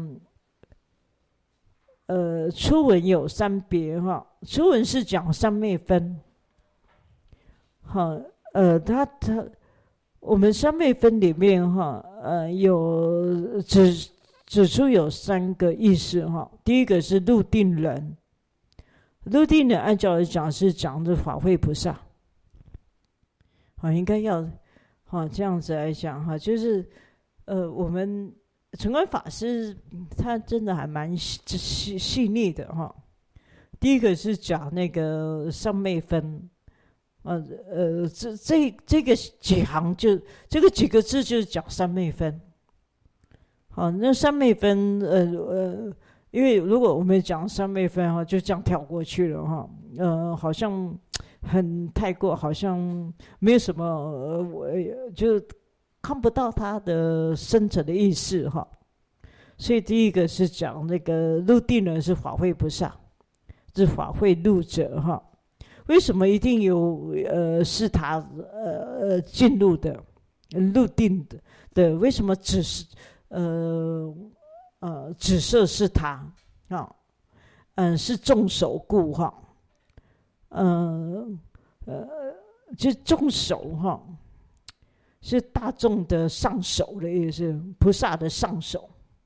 呃初文有三别哈，初文是讲三昧分。好，呃，它它我们三昧分里面哈，呃有指指出有三个意思哈。第一个是入定人，入定人按照来讲是讲的法会菩萨。好，应该要好这样子来讲哈，就是。呃，我们纯观法师他真的还蛮细细腻的哈。第一个是讲那个三昧分，呃呃，这这这个几行就这个几个字就是讲三昧分。好，那三昧分，呃呃，因为如果我们讲三昧分哈，就这样跳过去了哈，呃，好像很太过，好像没有什么，呃，我就。看不到它的深层的意思哈，所以第一个是讲那个入定人是法会菩萨，是法会入者哈。为什么一定有呃是他呃呃进入的入定的的？为什么只是呃呃只设是他啊？嗯，是众手故哈，嗯 呃, 呃就众手哈。是大众的上首的意思，菩萨的上首，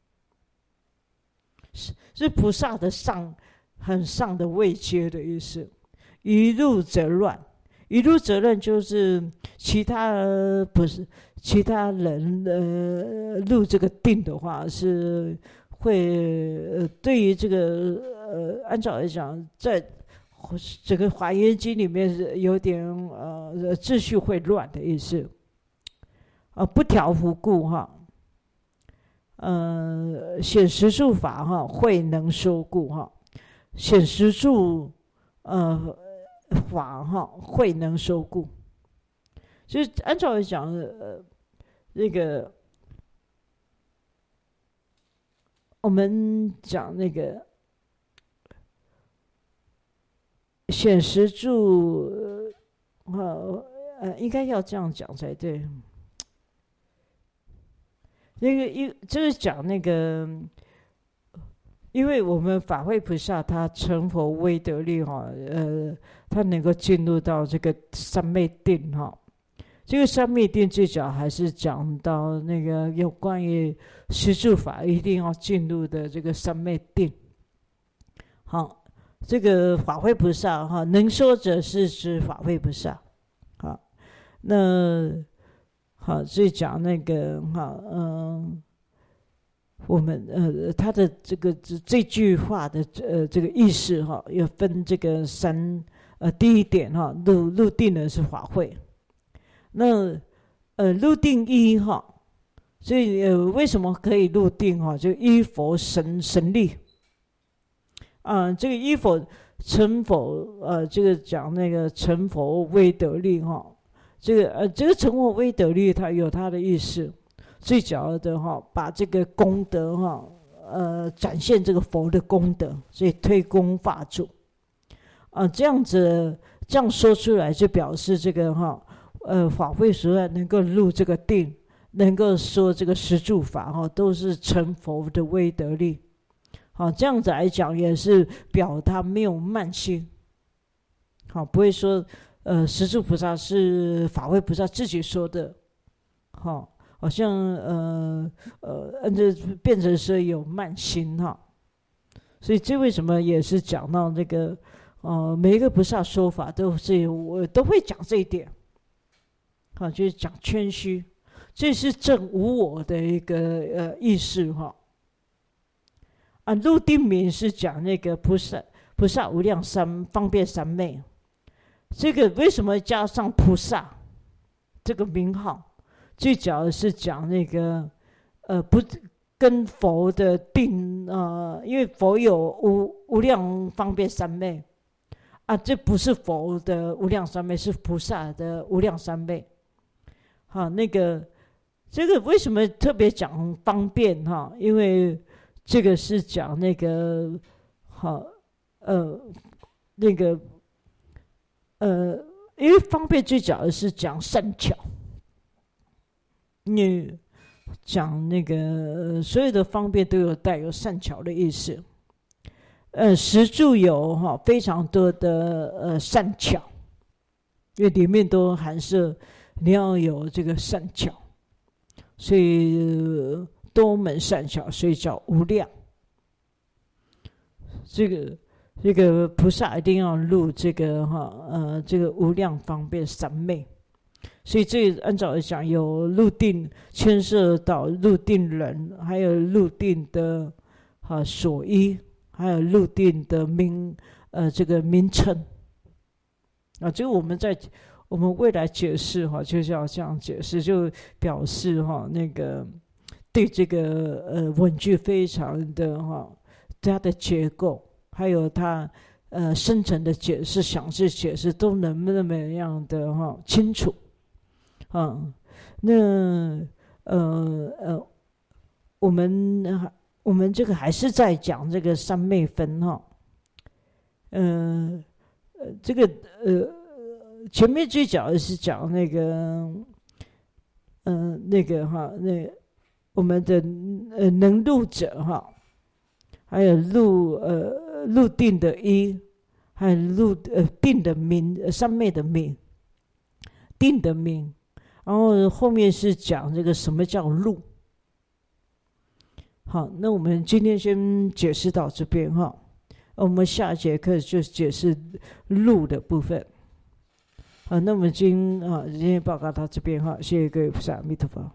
是是菩萨的上很上的位阶的意思。一入则乱，一入则乱就是其他、呃、不是其他人呃入这个定的话是会、呃、对于这个呃按照来讲，在这个华严经里面是有点呃秩序会乱的意思。呃，不调伏故哈，呃，显实住法哈，慧能说故哈，显实住呃法哈，慧能说故。所以按照来讲，呃，那个我们讲那个显实住，呃呃，应该要这样讲才对。那个一就是讲那个，因为我们法会菩萨他成佛威德力哈，呃，他能够进入到这个三昧定哈。这个三昧定最早还是讲到那个有关于实住法一定要进入的这个三昧定。好，这个法会菩萨哈，能说者是指法会菩萨。好，那。好，所以讲那个哈，嗯，我们呃，他的这个这这句话的呃这个意思哈，要分这个三呃，第一点哈，入入定人是法会，那呃入定一哈，所以呃为什么可以入定哈？就依佛神神力，啊、呃，这个依佛成佛呃，这个讲那个成佛威德力哈。这个呃，这个成佛威德力，它有它的意思。最主要的哈，把这个功德哈，呃，展现这个佛的功德，所以推功法主啊、呃，这样子这样说出来，就表示这个哈，呃，法会所在能够入这个定，能够说这个实住法哈，都是成佛的威德力。好，这样子来讲，也是表他没有慢心。好，不会说。呃，实住菩萨是法会菩萨自己说的，好、哦，好像呃呃，这变成是有慢心哈，所以这为什么也是讲到这个，呃，每一个菩萨说法都是我都会讲这一点，好、哦，就是讲谦虚，这是正无我的一个呃意识哈。啊，入定名是讲那个菩萨菩萨无量三方便三昧。这个为什么加上菩萨这个名号？最主要是讲那个，呃，不跟佛的定，呃，因为佛有无无量方便三昧， 啊，这不是佛的无量三昧，是菩萨的无量三昧。好，那个这个为什么特别讲方便哈？因为这个是讲那个好呃那个呃，因为方便最早的是讲善巧，你讲那个所有的方便都有带有善巧的意思。呃，实住有哈非常多的呃善巧，因为里面都含摄你要有这个善巧，所以、呃、多门善巧，所以叫无量。这个这个菩萨一定要入这个哈呃这个无量方便三昧，所以这按照来讲，有入定牵涉到入定人，还有入定的哈所依。还有入定的名，呃，这个名称啊，这个我们在我们未来解释哈，就是要这样解释，就表示哈那个对这个呃文句非常的哈，它的结构，还有它呃深层的解释、详细解释都能那么样的哈清楚啊。那呃呃，我们。我们这个还是在讲这个三昧分哈，呃呃，这个呃前面最早的是讲那个，呃那个哈那个、我们的呃能入者哈，还有入呃入定的一，还有入呃定的名，三昧的名，定的名，然后后面是讲这个什么叫入。好，那我们今天先解释到这边哈，我们下节课就解释入的部分。好，那我们今啊今天报告到这边哈，谢谢各位菩萨，阿弥陀佛。